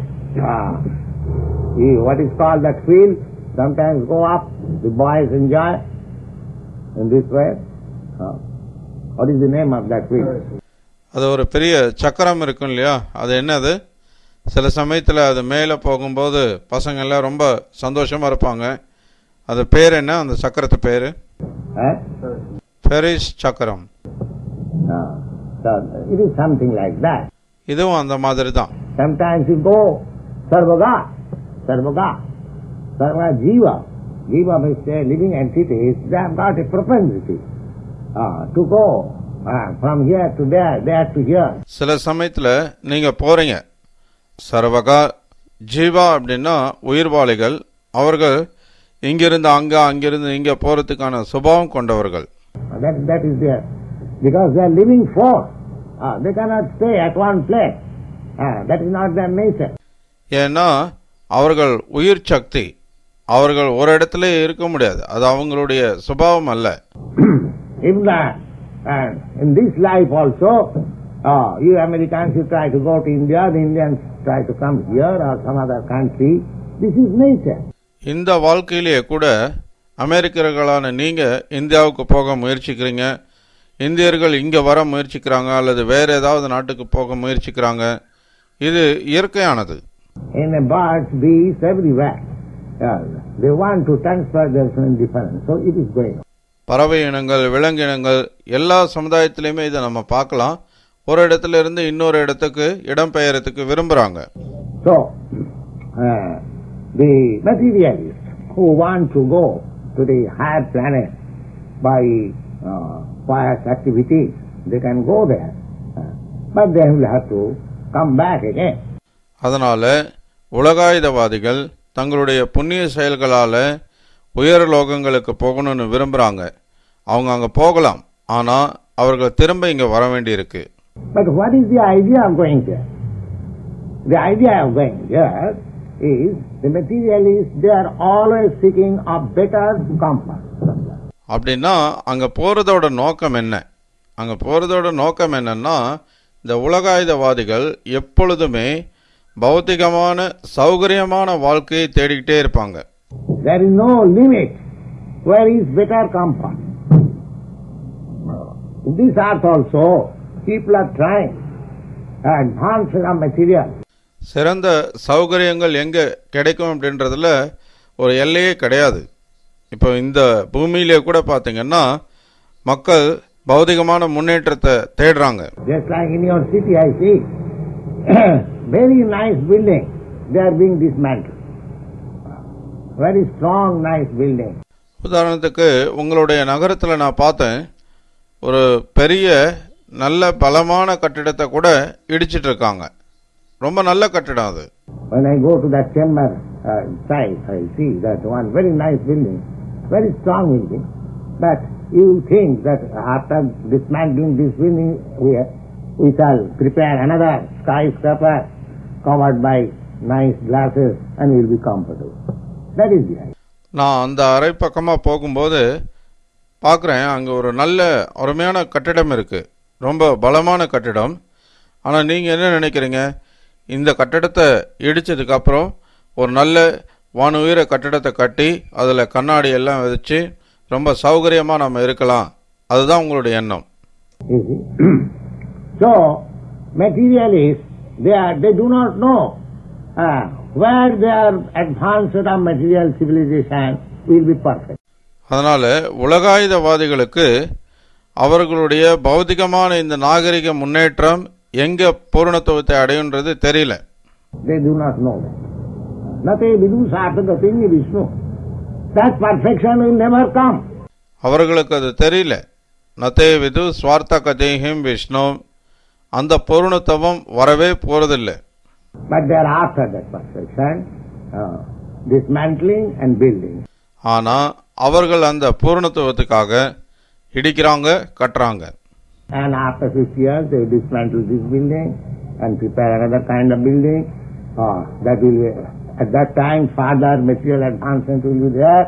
what is called that field, sometimes go up, the boys enjoy in this way. What is the name of that field? அது ஒரு பெரிய சக்கரம் இருக்கும் இல்லையா, அது என்னது? சில சமயத்துல அது மேல போகும்போது பசங்க எல்லாம் ரொம்ப சந்தோஷமா இருப்பாங்க. அது பேர் என்ன? அந்த சக்கரத்து பேரு பெரிஸ் சக்கரம். So it is something like that. இதுவும் அந்த மாதிரி தான். Sometimes you go sarvaga, sarvaga, sarvaga jiva. Jiva means living entities. They have got a propensity to go from here to there, there to here. சில சமயத்துல நீங்க போறீங்க, சர்வகா ஜீவா அப்படின்னா உயிர்வாளிகள், அவர்கள் இங்கிருந்து அங்க அங்கிருந்து இங்க போறதுக்கான சுபாவம் கொண்டவர்கள். That is there. Because they are living force. They cannot stay at one place. That is not their nature. ஏன்னா அவர்கள் உயிர் சக்தி, அவர்கள் ஒரு இடத்துல இருக்க முடியாது, அது அவங்களுடைய சுபாவம் அல்ல. In this life also, you Americans, you try to go to India, the Indians try to come here or some other country. This is nature. இந்த வாழ்க்கையிலேயே கூட அமெரிக்கர்களான நீங்க இந்தியாவுக்கு போக முயற்சிக்கிறீங்க, இந்தியர்கள் இங்க வர முயற்சிக்கிறாங்க, அல்லது வேற ஏதாவது நாட்டுக்கு போக முயற்சிக்கிறாங்க. இது இயற்கையானது. In a birds, bees, everywhere, they want to transfer their indifference. So it is going on. பறவை இனங்கள், விலங்கினங்கள், எல்லா சமுதாயத்திலையுமே இதை நம்ம பார்க்கலாம். ஒரு இடத்துல இருந்து இன்னொரு இடத்துக்கு இடம்பெயரத்துக்கு விரும்புறாங்க. So the materialists who want to go to the higher planet by pious activities, they can go there, but they will have to come back again. அதனால உலகாயுதவாதிகள் தங்களுடைய புண்ணிய செயல்களால உயர் லோகங்களுக்கு போகணும்னு விரும்புறாங்க. அவங்க அங்க போகலாம், ஆனா அவர்கள் திரும்ப இங்க வர வேண்டியிருக்கு. But what is the idea of going there? The idea of going there is the materialists, they are always seeking a better comfort. அப்படின்னா அங்க போறதோட நோக்கம் என்ன? அங்க போறதோட நோக்கம் என்னன்னா, இந்த உலகாயுதவாதிகள் எப்பொழுதுமே பௌத்திகமான சௌகரியமான வாழ்க்கையை தேடிக்கிட்டே இருப்பாங்க. There is no limit where is better comfort. In this earth also, people are trying to advance the material. சிறந்த சௌகரியங்கள் எங்க கிடைக்கும் அப்படின்றதுல ஒரு எல்லையே கிடையாது. இப்போ இந்த பூமியிலே கூட பாத்தீங்கன்னா மக்கள் பௌதிகமான முன்னேற்றத்தை தேடுறாங்க. Just like in your city I see very nice building, they are being dismantled. Very strong nice building. உதாரணத்துக்கு உங்களுடைய நகரத்துல நான் பார்த்தேன், ஒரு பெரிய நல்ல பலமான கட்டிடத்தை கூட இடிச்சிட்டு இருக்காங்க. ரொம்ப நல்ல கட்டிடம் அது. When I go to that chamber side, I see that one very nice building, very strong building, but you think that after dismantling this building, we shall prepare another skyscraper covered by nice glasses and we will be comfortable. That is the idea. நான் அந்த அறை பக்கமாக போகும்போது பார்க்குறேன், அங்கே ஒரு நல்ல அருமையான கட்டிடம் இருக்குது, ரொம்ப பலமான கட்டிடம். ஆனால் நீங்கள் என்ன நினைக்கிறீங்க? இந்த கட்டிடத்தை இடித்ததுக்கப்புறம் ஒரு நல்ல வானுயர கட்டிடத்தை கட்டி அதில் கண்ணாடி எல்லாம் வச்சு ரொம்ப சௌகரியமாக நம்ம இருக்கலாம், அதுதான் உங்களுடைய எண்ணம். So, materialists, they do not know where their advanced of material civilization will be perfect. அதனால் உலகாயுதவாதிகளுக்கு அவர்களுடைய பௌதிகமான இந்த நாகரிக முன்னேற்றம் எங்கே பூரணத்துவத்தை அடையுன்றது தெரியல. They do not know that. Nate vidu sarthagati Vishnu. That perfection will never come. அவர்களுக்கு அது தெரியல. நதே விது ஸ்வார்த்த கதேஹிம் விஷ்ணு, அந்த பூரணத்துவம் வரவே போறதில்லை. But they are after that perfection, dismantling and building. ஆனா அவர்கள் அந்த பூரணத்துவத்துக்காக இடிக்கிறாங்க, கட்டுறாங்க. And after 50 years they dismantle this building and prepare another kind of building. That will be, at that time further material advancement will be there.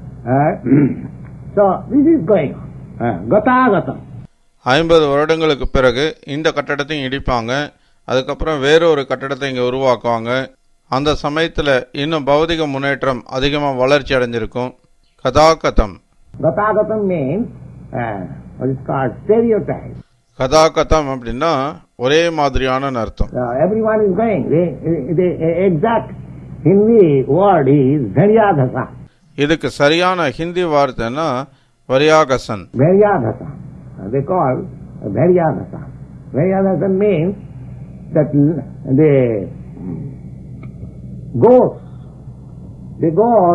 So this is going on. Gatagatam. 50 வருடங்களுக்கு பிறகு இந்த கட்டடத்தையும் இடிப்பாங்க, அதுக்கப்புறம் வேறொரு கட்டடத்தை இங்கே உருவாக்குவாங்க. அந்த சமயத்தில் இன்னும் பௌதிக முன்னேற்றம் அதிகமாக வளர்ச்சி அடைஞ்சிருக்கும். கதாகதம். Gatagatam means what is called stereotype. கதாகதம் அப்படின்னா ஒரே மாதிரியான அர்த்தம். Everyone is going. The exact Hindi word is Varyagasa. இதுக்கு சரியான Hindi வார்த்தைன்னா வரியாகசன். Varyagasa. They call Varyagasa. Varyagasa means that the goats, the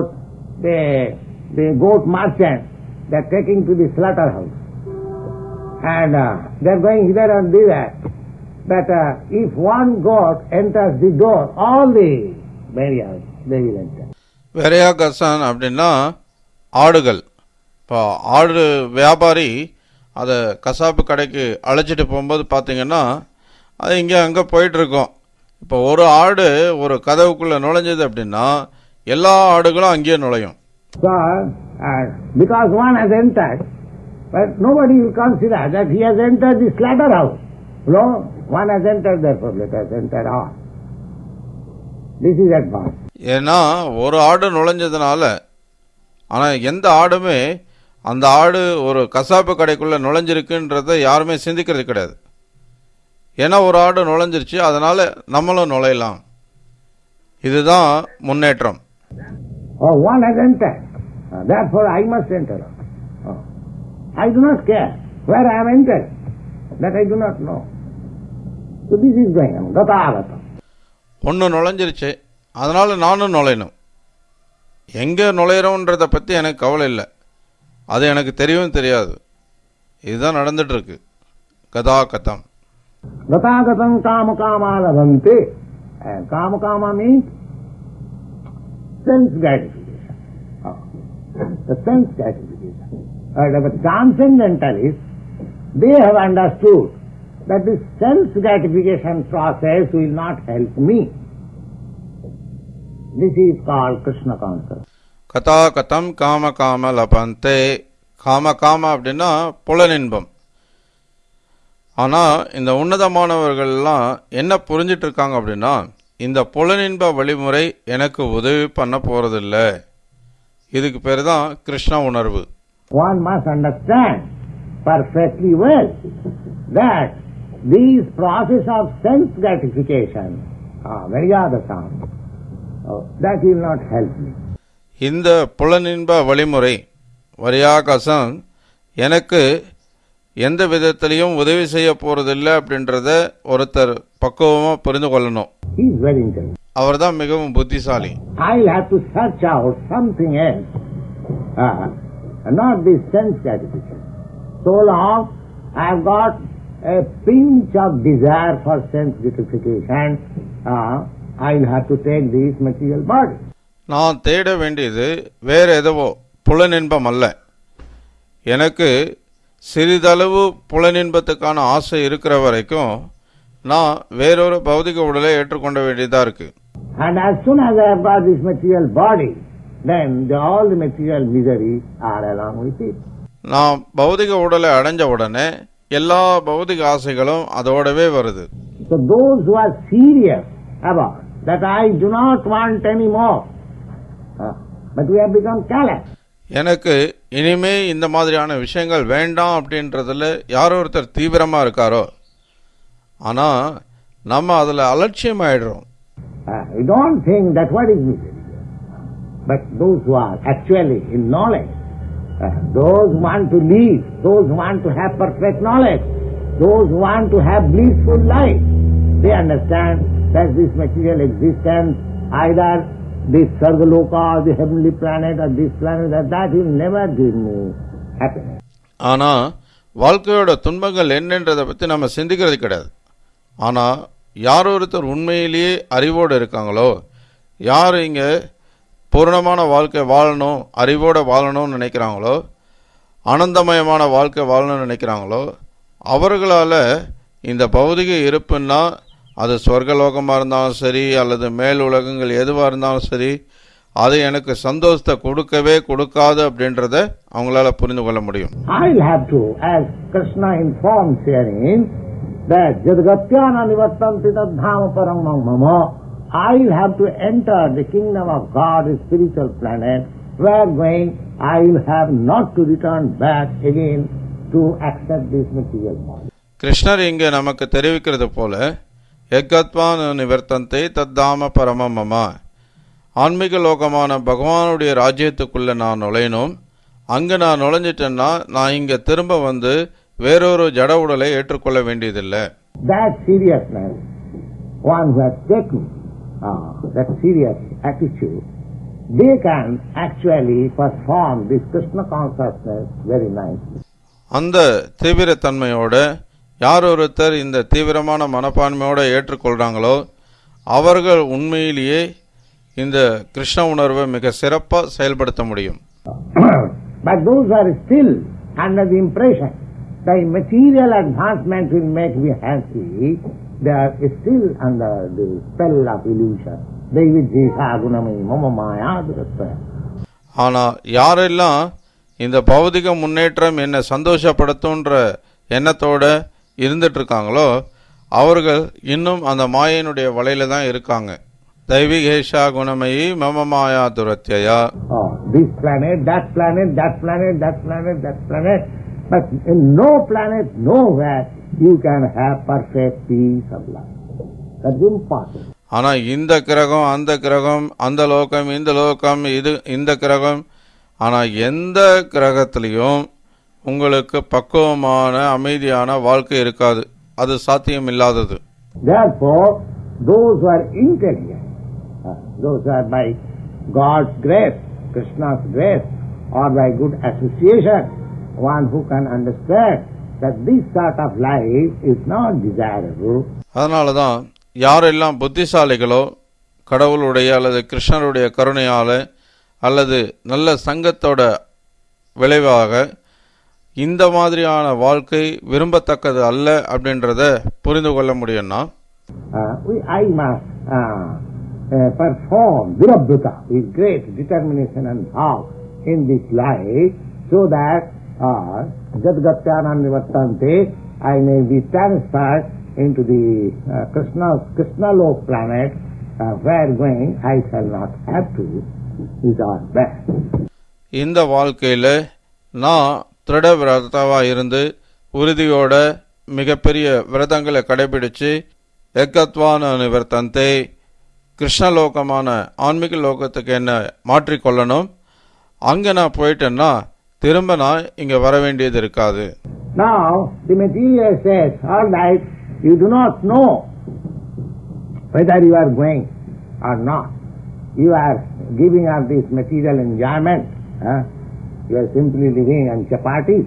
goat merchants, they are taking to the slaughterhouse. And they are going hither and thither. But if one goat enters the door, all the barriers, they will enter. வரியாகசன் அப்படின்னா ஆடுகள். இப்போ ஆடு வியாபாரி அதை கசாப்பு கடைக்கு அழைச்சிட்டு போகும்போது பார்த்தீங்கன்னா அது இங்கே அங்கே போயிட்டுருக்கோம். இப்போ ஒரு ஆடு ஒரு கதவுக்குள்ளே நுழைஞ்சது அப்படின்னா எல்லா ஆடுகளும் அங்கேயே நுழையும். So, because one has entered, but nobody will consider that he has entered the slaughterhouse. No, one has entered, therefore let us enter all. This is advanced. ஏன்னா ஒரு ஆடு நுழைஞ்சதுனால, ஆனால் எந்த ஆடுமே அந்த ஆடு ஒரு கசாப்பு கடைக்குள்ளே நுழைஞ்சிருக்குன்றதை யாருமே சிந்திக்கிறது கிடையாது. ஏன்னா ஒரு ஆடு நுழைஞ்சிருச்சு, அதனால நம்மளும் நுழையலாம். இதுதான் முன்னேற்றம். Oh, one has entered, therefore I must enter. I do not care where I am entered, that I do not know. So this is going on. Gatagata. ஒன்று நுழைஞ்சிருச்சு, அதனால நானும் நுழையணும். எங்கே நுழையிறோன்றதை பற்றி எனக்கு கவலை இல்லை, அது எனக்கு தெரியவும் தெரியாது. இதுதான் நடந்துட்டு இருக்கு. கதாகதம். Gatagatam kamakama labhante. Kamakama means sense gratification. The sense gratification. The transcendentalists, they have understood that this sense gratification process will not help me. This is called Krishna consciousness. கதாகதம் காம காம லபந்தே. காம காம அப்படின்னா புலனின்பம். ஆனால் இந்த உன்னதமானவர்கள்லாம் என்ன புரிஞ்சிட்டு இருக்காங்க அப்படின்னா, இந்த புலனின்ப வழிமுறை எனக்கு உதவி பண்ண போறதில்ல. இதுக்கு பேர் தான் கிருஷ்ண உணர்வு. One must understand perfectly well that these process of sense gratification, Varyagasa, that will not help me. இந்த புலனின்ப வழிமுறை வரியாகசன் எனக்கு எந்த விதத்திலையும் உதவி செய்ய போறதில்லை அப்படின்றத ஒருத்தர் பக்குவமா புரிந்து கொள்ளணும். He is very intelligent. அவர் தான் மிகவும் புத்திசாலி. I'll have to search out something else, not this sense gratification. So long I have got a pinch of desire for sense gratification, I'll have to take this material body. நான் தேட வேண்டியது வேற எதுவோ புலனின்பம் அல்ல. எனக்கு சிறிதளவு புலனின்பத்துக்கான ஆசை இருக்கிற வரைக்கும் நான் வேறொரு பௌதிக உடலை ஏற்றுக்கொள்ள வேண்டியதா இருக்கு. And as soon as I have got this material body, then all the material miseries are along with it. நாம் பௌதிக உடலை அடைஞ்ச உடனே எல்லா பௌதிக ஆசைகளும் அதோடவே வருது. So those who are serious about that, I do not want any more, but we have become callous. எனக்கு இனிமே இந்த மாதிரியான விஷயங்கள் வேண்டாம் அப்படின்றதுல யாரோ ஒருத்தர் தீவிரமா இருக்காரோ, ஆனா நம்ம அதுல அலட்சியம் ஆயிடுறோம். We don't think that what is misery, but those who are actually in knowledge, those who want to live, those who want to have perfect knowledge, those who want to have blissful life, they understand that this material existence, either this Sargaloka or the heavenly planet or this planet, that will never give me happiness. ஆனா வாழ்க்கையோட துன்பங்கள் என்னன்றதை பத்தி நம்ம சிந்திக்கிறது கிடையாது. ஆனா யார் ஒருத்தர் உண்மையிலேயே அறிவோடு இருக்காங்களோ, யார் இங்க பூர்ணமான வாழ்க்கை வாழணும், அறிவோட வாழணும்னு நினைக்கிறாங்களோ, ஆனந்தமயமான வாழ்க்கை வாழணும்னு நினைக்கிறாங்களோ, அவர்களால இந்த பௌதிக இருப்புன்னா அது சொர்க்கலோகமாக இருந்தாலும் சரி அல்லது மேல் உலகங்கள் எதுவாக இருந்தாலும் சரி, அது எனக்கு சந்தோஷத்தை கொடுக்கவே கொடுக்காது அப்படின்றத அவங்களால புரிந்து கொள்ள முடியும். I'll have to, as Krishna informs herein, that Jadgatyana nivattanti tadhama paramam mama, I'll have to enter the kingdom of God, a spiritual planet, where going I'll have not to return back again to accept this material body. கிருஷ்ணர் இங்கே நமக்கு தெரிவிக்கிறது போல, எக்கத்வான் நிவர்த்தந்தை தத்தாம பரமமமா, ஆன்மீக லோகமான பகவானுடைய ராஜ்யத்துக்குள்ள நான் நுழையணும். அங்கே நான் நுழைஞ்சிட்டேன்னா நான் இங்கே திரும்ப வந்து வேறொரு ஜட உடலை ஏற்றுக்கொள்ள வேண்டியதில்லை. That seriousness, one who has taken that serious attitude, they can actually perform this Krishna consciousness very nicely. அந்த தீவிரத்தன்மையோட யார் ஒருத்தர் இந்த தீவிரமான மனப்பான்மையோட ஏற்றுக்கொள்றாங்களோ, அவர்கள் உண்மையிலேயே இந்த கிருஷ்ண உணர்வை மிக சிறப்பாக செயல்படுத்த முடியும். But those are still under the impression that material advancement will make me happy, they are still under the spell of illusion. ஆனா யாரெல்லாம் இந்த பௌதிக முன்னேற்றம் என்ன சந்தோஷப்படுத்தும்ன்ற எண்ணத்தோட இருந்துட்டு இருக்காங்களோ, அவர்கள் இன்னும் அந்த மாயனுடைய வலையில தான் இருக்காங்க. தைவிகேஷா குணமயி மம மாயா துரத்யா. This planet, that planet, that planet, that planet, that planet, but in no planet, nowhere you can have perfect peace of life. That's impossible. ஆனா இந்த கிரகம், அந்த கிரகம், அந்த லோகம், இந்த லோகம், இது இந்த கிரகம், ஆனா எந்த கிரகத்திலையும் உங்களுக்கு பக்குவமான அமைதியான வாழ்க்கை இருக்காது. அது சாத்தியம் இல்லாதது. Therefore, those who are intelligent, those who are by God's grace, Krishna's grace, or by good association, one who can understand that this sort of life is not desirable. அதனாலதான் யாரெல்லாம் புத்திசாலிகளோ, கடவுளுடைய அல்லது கிருஷ்ணருடைய கருணையால அல்லது நல்ல சங்கத்தோட விளைவாக இந்த மாதிரியான வாழ்க்கை விரும்பத்தக்கது அல்ல அப்படின்றத புரிந்து கொள்ள முடியும்னா, I must perform durabhuta with great determination and vow in this life, so that jadgatyana nivattante, I may be transferred into the Krishna-lok planet, where going I shall not have to resort back. இந்த வாழ்க்கையில நான் திருட விரதவா இருந்து உறுதியோட மிகப்பெரிய விரதங்களை கடைபிடிச்சு ஏகத்வான நிவர்த்தந்தை கிருஷ்ணலோகமான ஆன்மீக லோகத்துக்கு என்ன மாற்றிக்கொள்ளணும். அங்க நான் போயிட்டேன்னா திரும்ப நான் இங்க வர வேண்டியது இருக்காது. Now the material says, all right, you do not know whether you are going or not. You are giving up this material enjoyment. You are simply living on chapatis.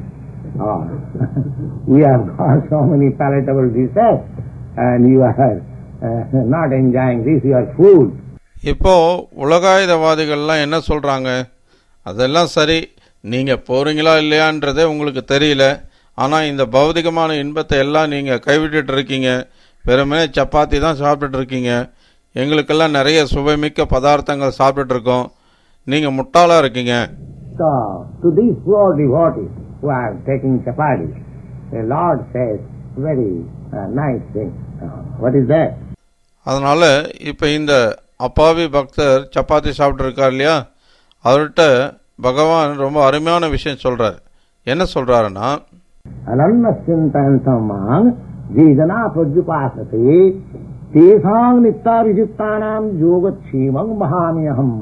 We have got so many palatable dishes and you are not enjoying this, you are food. இப்போ உலகாயுதவாதிகள்லாம் என்ன சொல்றாங்க, அதெல்லாம் சரி, நீங்க போறீங்களா இல்லையான்றதே உங்களுக்கு தெரியல, ஆனா இந்த பௌதிகமான இன்பத்தை எல்லாம் நீங்க கைவிட்டுட்டு இருக்கீங்க, வெறுமனே சப்பாத்தி தான் சாப்பிட்டுட்டு இருக்கீங்க, எங்களுக்கெல்லாம் நிறைய சுவைமிக்க பதார்த்தங்கள் சாப்பிட்டுட்டு இருக்கோம், நீங்க முட்டாளா இருக்கீங்க. So, to these poor devotees who are taking chapati, the Lord says very nice thing. What is that? அதனால இப்ப இந்த அப்பாவி பக்தர் சப்பாத்தி சாப்பிட்டு இருக்கார் இல்லையா, அவர்கிட்ட பகவான் ரொம்ப அருமையான விஷயம் சொல்றார். என்ன சொல்றாருன்னா, அனன்னஸ்யந்தமங் ஜீஜனா பிரஜுபாசதே தேசாங் நித்தாபிஜுக்தானாம் யோகக்ஷேமம் மகாமியஹம்.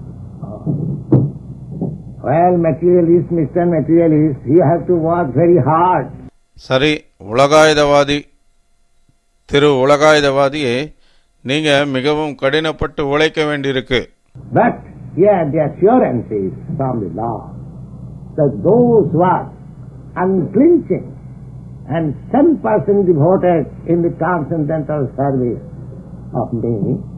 Well, materialist, Mr. Materialist, you have to work very hard. சரி, உலகாயுதவாதி, திரு உலகாயுதவாதியே, நீங்க மிகவும் கடினப்பட்டு உழைக்க வேண்டியிருக்கு. But here the assurance is from the Lord that those who are unclinching and 100% devoted in the transcendental service of me,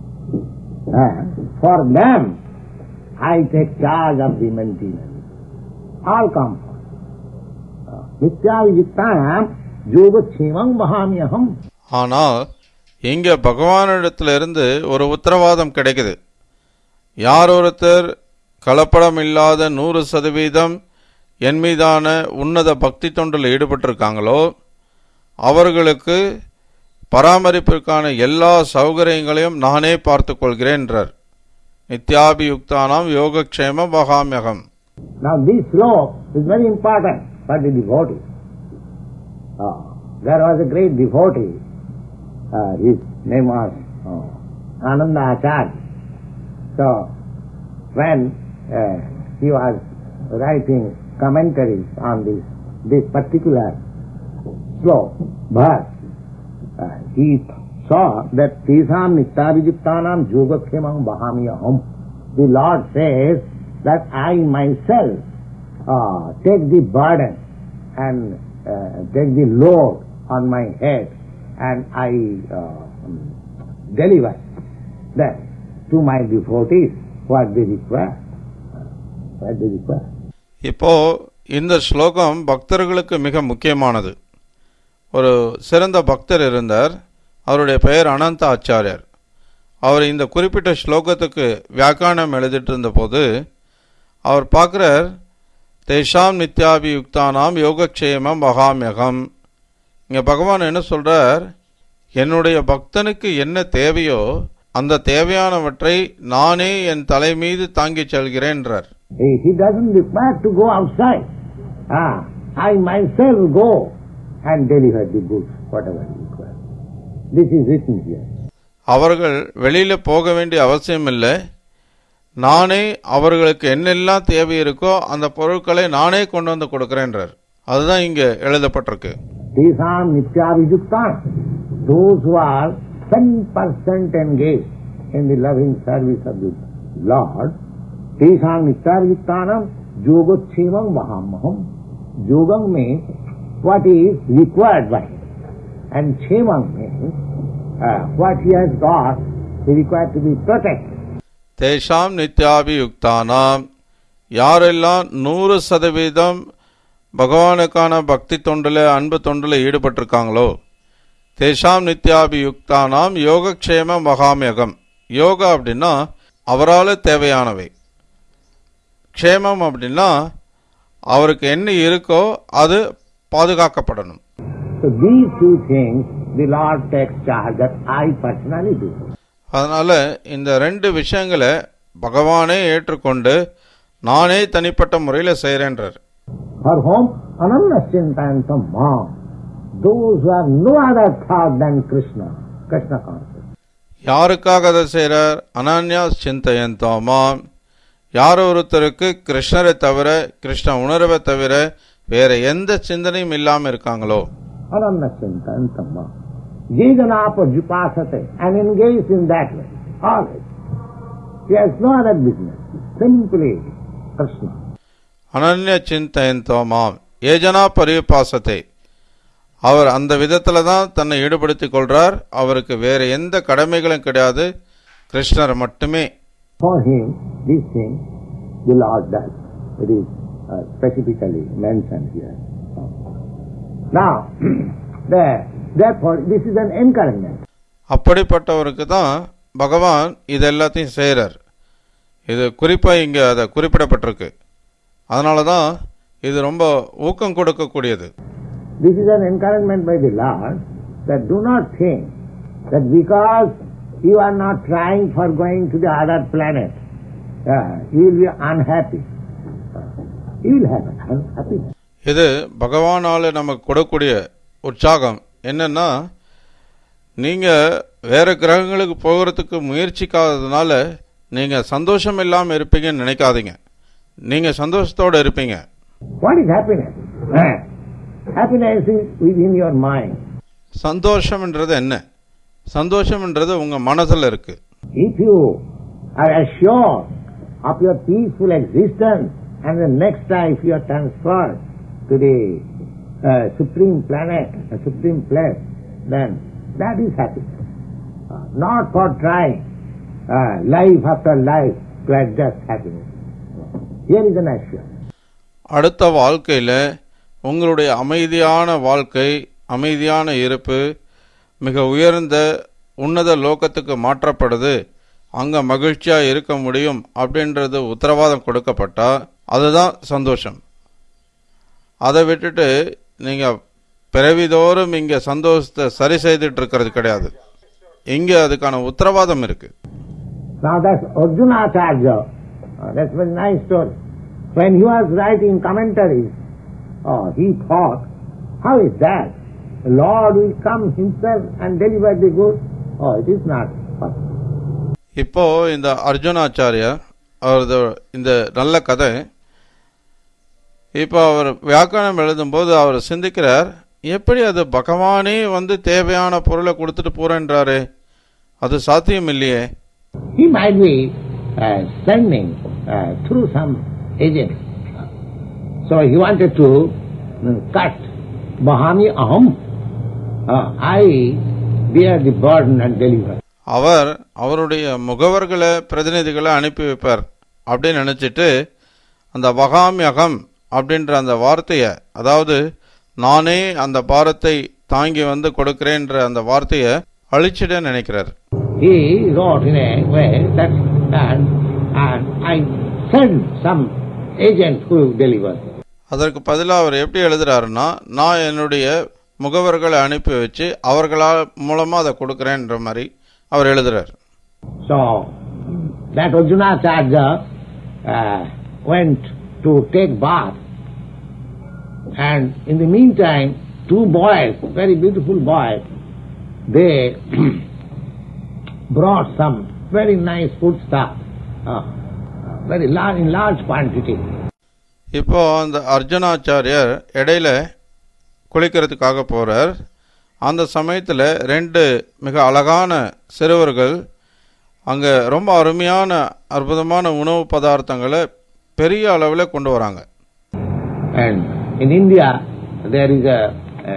for them I take charge of the maintenance, all comfort. Nityavijittanam yogakshemam mahamyaham. ஆனால் இங்க பகவானிடத்திலிருந்து ஒரு உத்தரவாதம் கிடைக்குது. யார் ஒருத்தர் கலப்படம் இல்லாத 100% என் மீதான உன்னத பக்தி தொண்டில் ஈடுபட்டிருக்காங்களோ அவர்களுக்கு பராமரிப்பிற்கான எல்லா சௌகரியங்களையும் நானே பார்த்துக் கொள்கிறேன் என்றார். நித்யாபியுக்தானாம் யோகக்ஷேம மகாமியகம். Now this sloka is very important for the devotee. There was a great devotee, his name was Ananda Acharya. So when he was writing commentaries on this particular sloka, verse, he saw that Tesam Nityavijittanam Yogakshemam Bahamiyaham. The Lord says that I myself take the burden and take the load on my head and I deliver that to my devotees what they require. இப்போ இந்த ஸ்லோகம் பக்தர்களுக்கு மிக முக்கியமானது. ஒரு சிறந்த பக்தர் இருந்தார். அவருடைய பெயர் அனந்த ஆச்சாரியர். அவர் இந்த குறிப்பிட்ட ஸ்லோகத்துக்கு வியாக்கியானம் எழுதிட்டு இருந்த போது அவர் பார்க்கிறார், தேஷாம் நித்யாபியுக்தானாம் யோகக்ஷேமம் மகாமியகம். இங்க பகவான் என்ன சொல்றார், என்னுடைய பக்தனுக்கு என்ன தேவையோ அந்த தேவையானவற்றை நானே என் தலை மீது தாங்கிச் செல்கிறேன் என்றார். He doesn't require to go outside. I myself go and deliver the goods, whatever he requires. This is written here. அவர்கள் வெளியில போக வேண்டிய அவசியம் இல்லை. நானே அவர்களுக்கு என்னெல்லாம் தேவை இருக்கோ அந்த பொருட்களை நானே கொண்டு வந்து கொடுக்கிறேன்றார். அதுதான் இங்க எழுதப்பட்டிருக்கு. Tesam nityavijuktan, those who are 10% engaged in the loving service of the Lord, Tesam nityavijuktanam yogakshemam mahamaham. Yogam means what is required by him, and kshemam means what he has got, he required to be protected. தேஷாம் நித்யாபியுக்தானாம், யாரெல்லாம் 100% பகவானுக்கான பக்தி தொண்டில் அன்பு தொண்டில் ஈடுபட்டிருக்காங்களோ, தேஷாம் நித்யாபியுக்தானாம் யோகக்ஷேம மகாமியகம். யோகா அப்படின்னா அவரால் தேவையானவை, க்ஷேமம் அப்படின்னா அவருக்கு என்ன இருக்கோ அது பாதுகாக்கப்படணும். So these two things the Lord takes charge, that I personally do. அதனால இந்த 2 விஷயங்களை பகவானே ஏற்றுக்கொண்டு நானே தனிப்பட்ட முறையில் செய்கிறேன்றார். For whom anannasyantayam mam, those who have no other thought than Krishna consciousness. யாருக்காக அதை செய்கிறார்? அனன்யா சிந்தயந்தோமாம், யார் ஒருத்தருக்கு கிருஷ்ணரை தவிர, கிருஷ்ண உணர்வை தவிர வேற எந்த சிந்தனையும் இல்லாம இருக்காங்களோ, anannasyantayam mam, jijanapa jupasate, and engaged in that way always. He has no other business, simply Krishna. அனன்ய சிந்தயந்தோமாம் ஏஜனா பரிபாசத்தை, அவர் அந்த விதத்துல தான் தன்னை ஈடுபடுத்திக் கொள்றார். அவருக்கு வேற எந்த கடமைகளும் கிடையாது, கிருஷ்ணர் மட்டுமே. For him, this thing the Lord does. It is specifically mentioned here. Now, therefore, this is an encouragement. அப்படிப்பட்டவருக்கு தான் பகவான் இது எல்லாத்தையும் செய்கிறார். இது குறிப்பாக இங்கே அதை குறிப்பிடப்பட்டிருக்கு. அதனால தான் இது ரொம்ப ஊக்கம் கொடுக்கக்கூடியது. This is an encouragement by the Lord that do not think that because you are not trying for going to the other planet, you will be unhappy. You will have unhappiness. இது பகவானால் நமக்கு கொடுக்கக்கூடிய உற்சாகம் என்னன்னா, நீங்கள் வேறு கிரகங்களுக்கு போகிறதுக்கு முயற்சிக்காததுனால நீங்கள் சந்தோஷம் இல்லாமல் இருப்பீங்கன்னு நினைக்காதீங்க. நீங்கள் சந்தோஷத்தோடு இருப்பீங்க. What is happiness? Happiness is within your mind. சந்தோஷம்ன்றது என்ன? சந்தோஷம்ன்றது உங்கள் மனசில் இருக்கு. If you are assured of your peaceful existence and the next life you are transferred to the supreme planet, a supreme place, then that is happiness. Not for trying life after life to adjust happiness. Here is an assurance. அடுத்த வாழ்க்கையில் உங்களுடைய அமைதியான வாழ்க்கை, அமைதியான இருப்பு மிக உயர்ந்த உன்னத லோகத்துக்கு மாற்றப்படுது, அங்கே மகிழ்ச்சியாக இருக்க முடியும் அப்படின்றது உத்தரவாதம் கொடுக்கப்பட்டா அதுதான் சந்தோஷம். அதை விட்டுட்டு நீங்கள் பிறவிதோறும் இங்கே சந்தோஷத்தை சரி செய்துட்டு இருக்கிறது கிடையாது. இங்கே அதுக்கான உத்தரவாதம் இருக்கு. Now that's Arjuna Acharya. That's a very nice story. When he was writing commentaries, he thought, how is that? The Lord will come himself and deliver the goods. It is not possible. இப்போ இந்த அர்ஜுனாச்சாரியா அவரது இந்த நல்ல கதை, இப்போ அவர் வியாக்கரணம் எழுதும்போது அவர் சிந்திக்கிறார், எப்படி அது பகவானே வந்து தேவையான பொருளை கொடுத்துட்டு போறேன்றாரு, அது சாத்தியம் இல்லையே. He might be sending through some agent. So he wanted to cut Bahami Aham. I bear the burden and deliver. அவர் அவருடைய முகவர்களை பிரதிநிதிகளை அனுப்பி வைப்பார் அப்படின்னு நினைச்சிட்டு அந்த வகாமி அகம் அப்படின்ற அந்த வார்த்தையை, அதாவது நானே அந்த பாரத்தை தாங்கி வந்து கொடுக்கிறேன்ற அந்த வார்த்தையை அழிச்சிட நினைக்கிறார். He wrote in a way that and I send some agent who delivers. அதற்கு பதிலாக அவர் எப்படி எழுதுறாருன்னா, நான் என்னுடைய முகவர்களை அனுப்பி வச்சு அவர்களால் மூலமா அதை கொடுக்கிறேன்ற மாதிரி அவர் எழுதுறார். So that Arjunacharya went to take bath, and in the meantime two boys, very beautiful boys, they brought some very nice food stuff, very large, in large quantity. இப்போ அந்த அர்ஜுனாச்சாரியர் இடையில குளிக்கிறதுக்காக போறார். அந்த சமயத்தில் 2 மிக அழகான சிறுவர்கள் அங்கே ரொம்ப அருமையான அற்புதமான உணவு பதார்த்தங்களை பெரிய அளவில் கொண்டு வராங்க. And in India there is a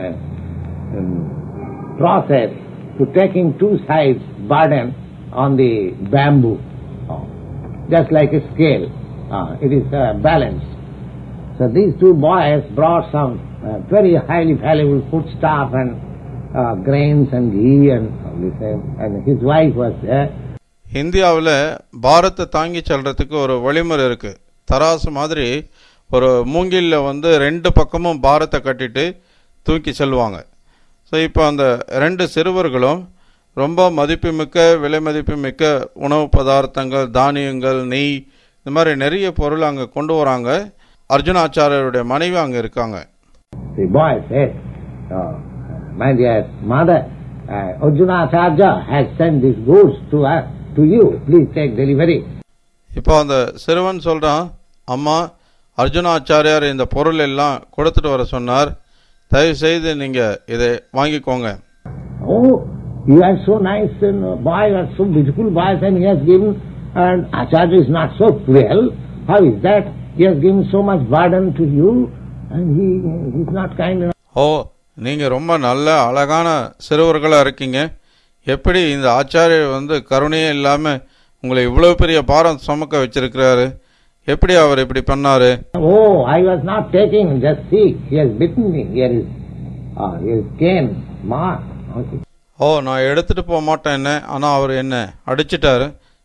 process to taking 2 sides burden on the bamboo, just like a scale. It is balanced. So these 2 boys brought some very highly valuable food stuff and grains and ghee and all this, and his wife was there. இந்தியாவில் பாரத்தை தாங்கி செல்றதுக்கு ஒரு வழிமுறை இருக்கு. தராசு மாதிரி ஒரு மூங்கில்ல வந்து 2 பக்கமும் பாரத்தை கட்டிட்டு தூக்கி செல்வாங்க. ஸோ இப்போ அந்த 2 சிறுவர்களும் ரொம்ப மதிப்புமிக்க விலை மதிப்புமிக்க உணவு பதார்த்தங்கள், தானியங்கள், நெய், இந்த மாதிரி நிறைய பொருள் அங்கே கொண்டு வராங்க. அர்ஜுனாச்சாரியருடைய மனைவி அங்கே இருக்காங்க. The boy said, my dear mother, Arjunacharya has sent these goods to us, to you. Please take delivery. இப்போ அந்த சிறுவன் சொல்றான், அம்மா, அர்ஜுனாச்சாரியார் இந்த பொருள் எல்லாம் கொடுத்துட்டு வர சொன்னார், தயவு செய்து நீங்க இதை வாங்கிக்கோங்க. Oh, you are so nice and boy, you are so beautiful boys, and he has given, and Acharya is not so cruel. How is that? He has given so much burden to you, and he is not kind enough. ஓ, நீங்க ரொம்ப நல்ல அழகான சிறுவர்களா இருக்கீங்க. எப்படி இந்த ஆச்சாரியர் வந்து கருணையே இல்லாம உங்களை இவ்வளவு பெரிய பாரம் சுமக்க வச்சிருக்கிறாரு, எப்படி அவர் இப்படி பண்ணாரு? Oh, I was not taking, just see, he has bitten me. Here is his cane mark. ஓ, நான் எடுத்துட்டு போக மாட்டேன் என்ன, ஆனா அவர் என்ன அடிச்சிட்டாரு.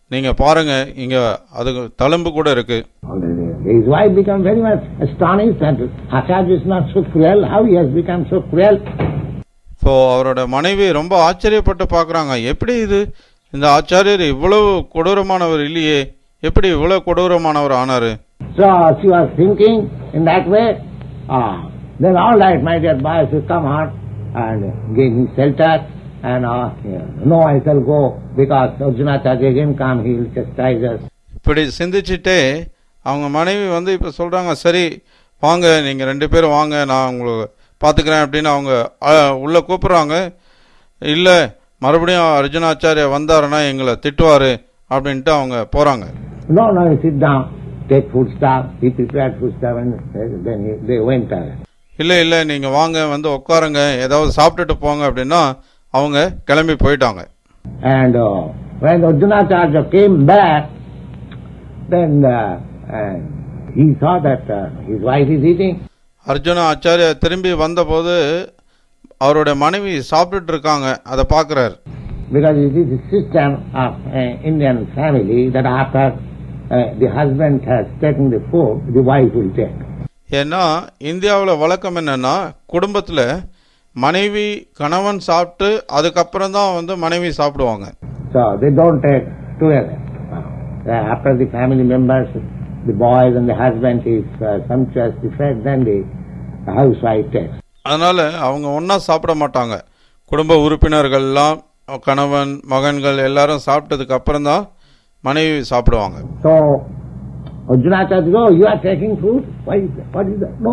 நீங்க பாருங்க, இங்க அதுக்கு தழும்பு கூட இருக்கு. His wife became very much astonished that Acharya is not so cruel. How he has become so cruel? So அவரோட மனைவி ரொம்ப ஆச்சரியப்பட்டு பார்க்குறாங்க, எப்படி இது, இந்த ஆச்சாரியர் இவ்வளவு கொடூரமானவர் இல்லையே, எப்படி இவ்வளவு கொடூரமானவர் ஆனாரு? So she was thinking in that way. Then all right, my dear boys, you come out and give me shelter. And no, I shall go because Arjunacharya again come, he will chastise us. இப்படி சிந்திச்சுட்டே அவங்க மனைவி வந்து இப்போ சொல்றாங்க, சரி வாங்க, நீங்க 2 பேரும் வாங்க, நான் உங்களுக்கு பார்த்துக்கிறேன் அப்படின்னு அவங்க உள்ள கூப்பிடுறாங்க. இல்லை, மறுபடியும் அர்ஜுனாச்சாரியா வந்தாருன்னா எங்களை திட்டுவாரு அப்படின்ட்டு அவங்க போறாங்க. No, you sit down, take food stuff, he prepared food stuff and then they went. இல்லை நீங்க வாங்க, வந்து உட்காருங்க, ஏதாவது சாப்பிட்டுட்டு போங்க அப்படின்னா அவங்க கிளம்பி போயிட்டாங்க. And when Arjunacharya came back, then he saw that his wife is eating. Arjuna Acharya திரும்பி வந்தபோது அவருடைய மனைவி சாப்பிட்டுட்டு இருக்காங்க, அதை பார்க்கிறார். Because it is a system of Indian family that after the husband has taken the food, the wife will take. ஏன்னா இந்தியாவில் வழக்கம் என்னன்னா, குடும்பத்தில் மனைவி கணவன் சாப்பிட்டு அதுக்கப்புறம் தான் வந்து மனைவி சாப்பிடுவாங்க. So they don't take together. After the family members, the boys and the husband is sumptuously fed, then the housewife takes. அதனால அவங்க ஒன்னா சாப்பிட மாட்டாங்க. குடும்ப உறுப்பினர்கள்லாம், கணவன் மகன்கள் எல்லாரும் சாப்பிட்டதுக்கு அப்புறம் தான் மனைவி சாப்பிடுவாங்க. So Arjunacharya, oh, you are taking food? Why is that? What is that? No.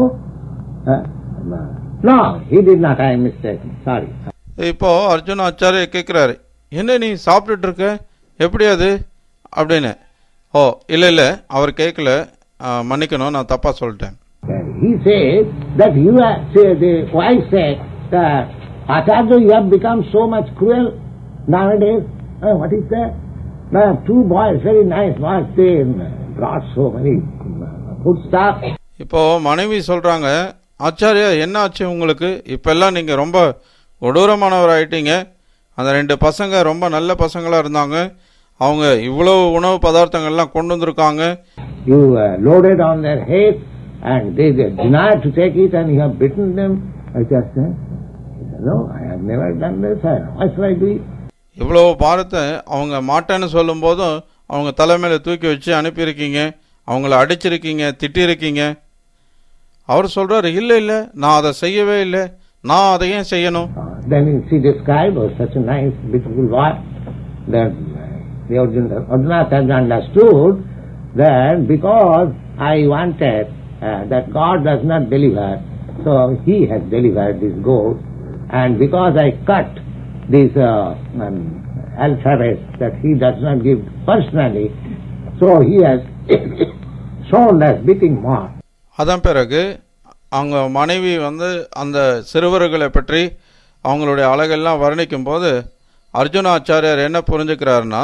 No, he did not. I am mistaken. Sorry. இப்போ அர்ஜுனாச்சாரியா கேட்கிறாரு, என்ன நீ சாப்பிட்டுட்டு இருக்க, எப்படி அது அப்படின்னு. ஓ இல்ல அவர் கேட்கல, மன்னிக்கணும், நான் தப்பா சொல்லிட்டேன். He said that you are, the wife said that Acharya, you have become so much cruel nowadays. What is that? Now 2 boys, very nice boys, they brought so many food stuff. இப்போ மனைவி சொல்றாங்க, ஆச்சாரியா என்ன ஆச்சு உங்களுக்கு, இப்பெல்லாம் நீங்க ரொம்ப கொடூரமானவர் ஆயிட்டீங்க. அந்த 2 பசங்க ரொம்ப நல்ல பசங்களா இருந்தாங்க, அவங்க இவ்வளவு உணவு பதார்த்தங்கள்லாம் கொண்டு வந்திருக்காங்க. You loaded on their head and they denied to take it and you have beaten them. I just said, no, I have never done this. Why should I do it? இவ்வளவு பாரத்தை அவங்க மாட்டேன்னு சொல்லும் போதும் அவங்க தலைமையில தூக்கி வச்சு அனுப்பியிருக்கீங்க, அவங்கள அடிச்சிருக்கீங்க, திட்டிருக்கீங்க. அவர் சொல்றாரு, இல்ல நான் அதை செய்யவே இல்லை, நான் அதை ஏன் செய்யணும். Then she described such a nice beautiful wife that the Arjunacharya understood that because I wanted that God does not deliver, so he has delivered this goat, and because I cut this alphabet that he does not give personally, so he has shown us beating more. அதன் பிறகு அவங்க மனைவி வந்து அந்த சிறுவர்களை பற்றி அவங்களுடைய அழகெல்லாம் வர்ணிக்கும் போது அர்ஜுனாச்சாரியார் என்ன புரிஞ்சுக்கிறாருன்னா,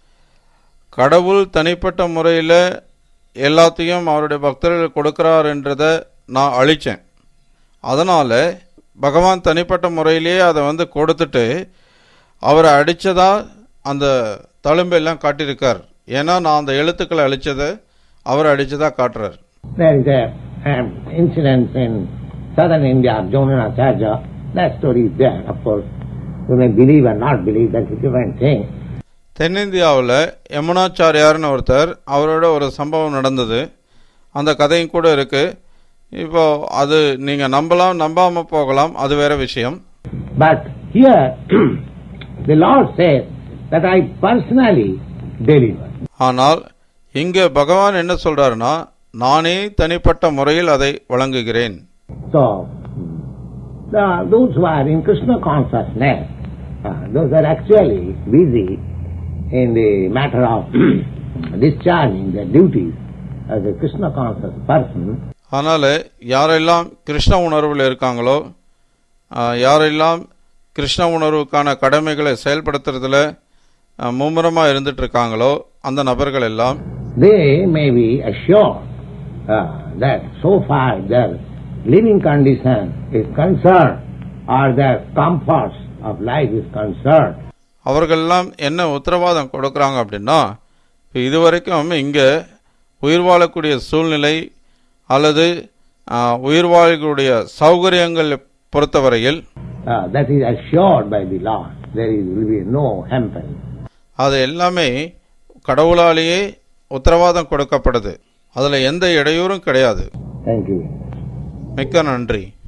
கடவுள் தனிப்பட்ட முறையில் எல்லாத்தையும் அவருடைய பக்தர்கள் கொடுக்கிறாருன்றதை நான் அழித்தேன். அதனால் பகவான் தனிப்பட்ட முறையிலேயே அதை வந்து கொடுத்துட்டு அவரை அடித்ததா அந்த தழும்பெல்லாம் காட்டியிருக்கார். ஏன்னா நான் அந்த எழுத்துக்களை அழித்ததை அவரை அடித்ததா காட்டுறார். There is an incident in southern India of Jamunacharya. That story is there, of course. You may believe or not believe, that's a different thing. தென்னிந்தியாவில் யமுனாச்சாரியார்னு ஒருத்தர், அவரோட ஒரு சம்பவம் நடந்தது, அந்த கதையும் கூட இருக்கு. இப்போ அது நீங்க நம்பலாம், நம்பாம போகலாம், அது வேற விஷயம். But here the Lord says that I personally deliver. ஆனால் இங்க பகவான் என்ன சொல்றாருன்னா, நானே தனிப்பட்ட முறையில் அதை வழங்குகிறேன். So those who are in Krishna consciousness, those are actually busy in the matter of discharging their duties as a Krishna conscious person. அதனால யாரெல்லாம் கிருஷ்ண உணர்வில் இருக்காங்களோ, யாரெல்லாம் கிருஷ்ண உணர்வுக்கான கடமைகளை செயல்படுத்துறதுல மும்முரமா இருந்துட்டு இருக்காங்களோ அந்த நபர்கள் எல்லாம் they may be assured that so far their living condition is concerned or their comforts of life is concerned. அவர்களெல்லாம் என்ன உத்தரவாதம் கொடுக்கறாங்க அப்படின்னா, இதுவரைக்கும் இங்கே உயிர் வாழக்கூடிய சூழ்நிலை அல்லது உயிர் வாழக்கூடிய சௌகரியங்கள் பொறுத்தவரையில் that is assured by the Lord. There will be no hampering. அது எல்லாமே கடவுளாலேயே உத்தரவாதம் கொடுக்கப்படுது. அதில் எந்த இடையூறும் கிடையாது. Thank you. மிக்க நன்றி.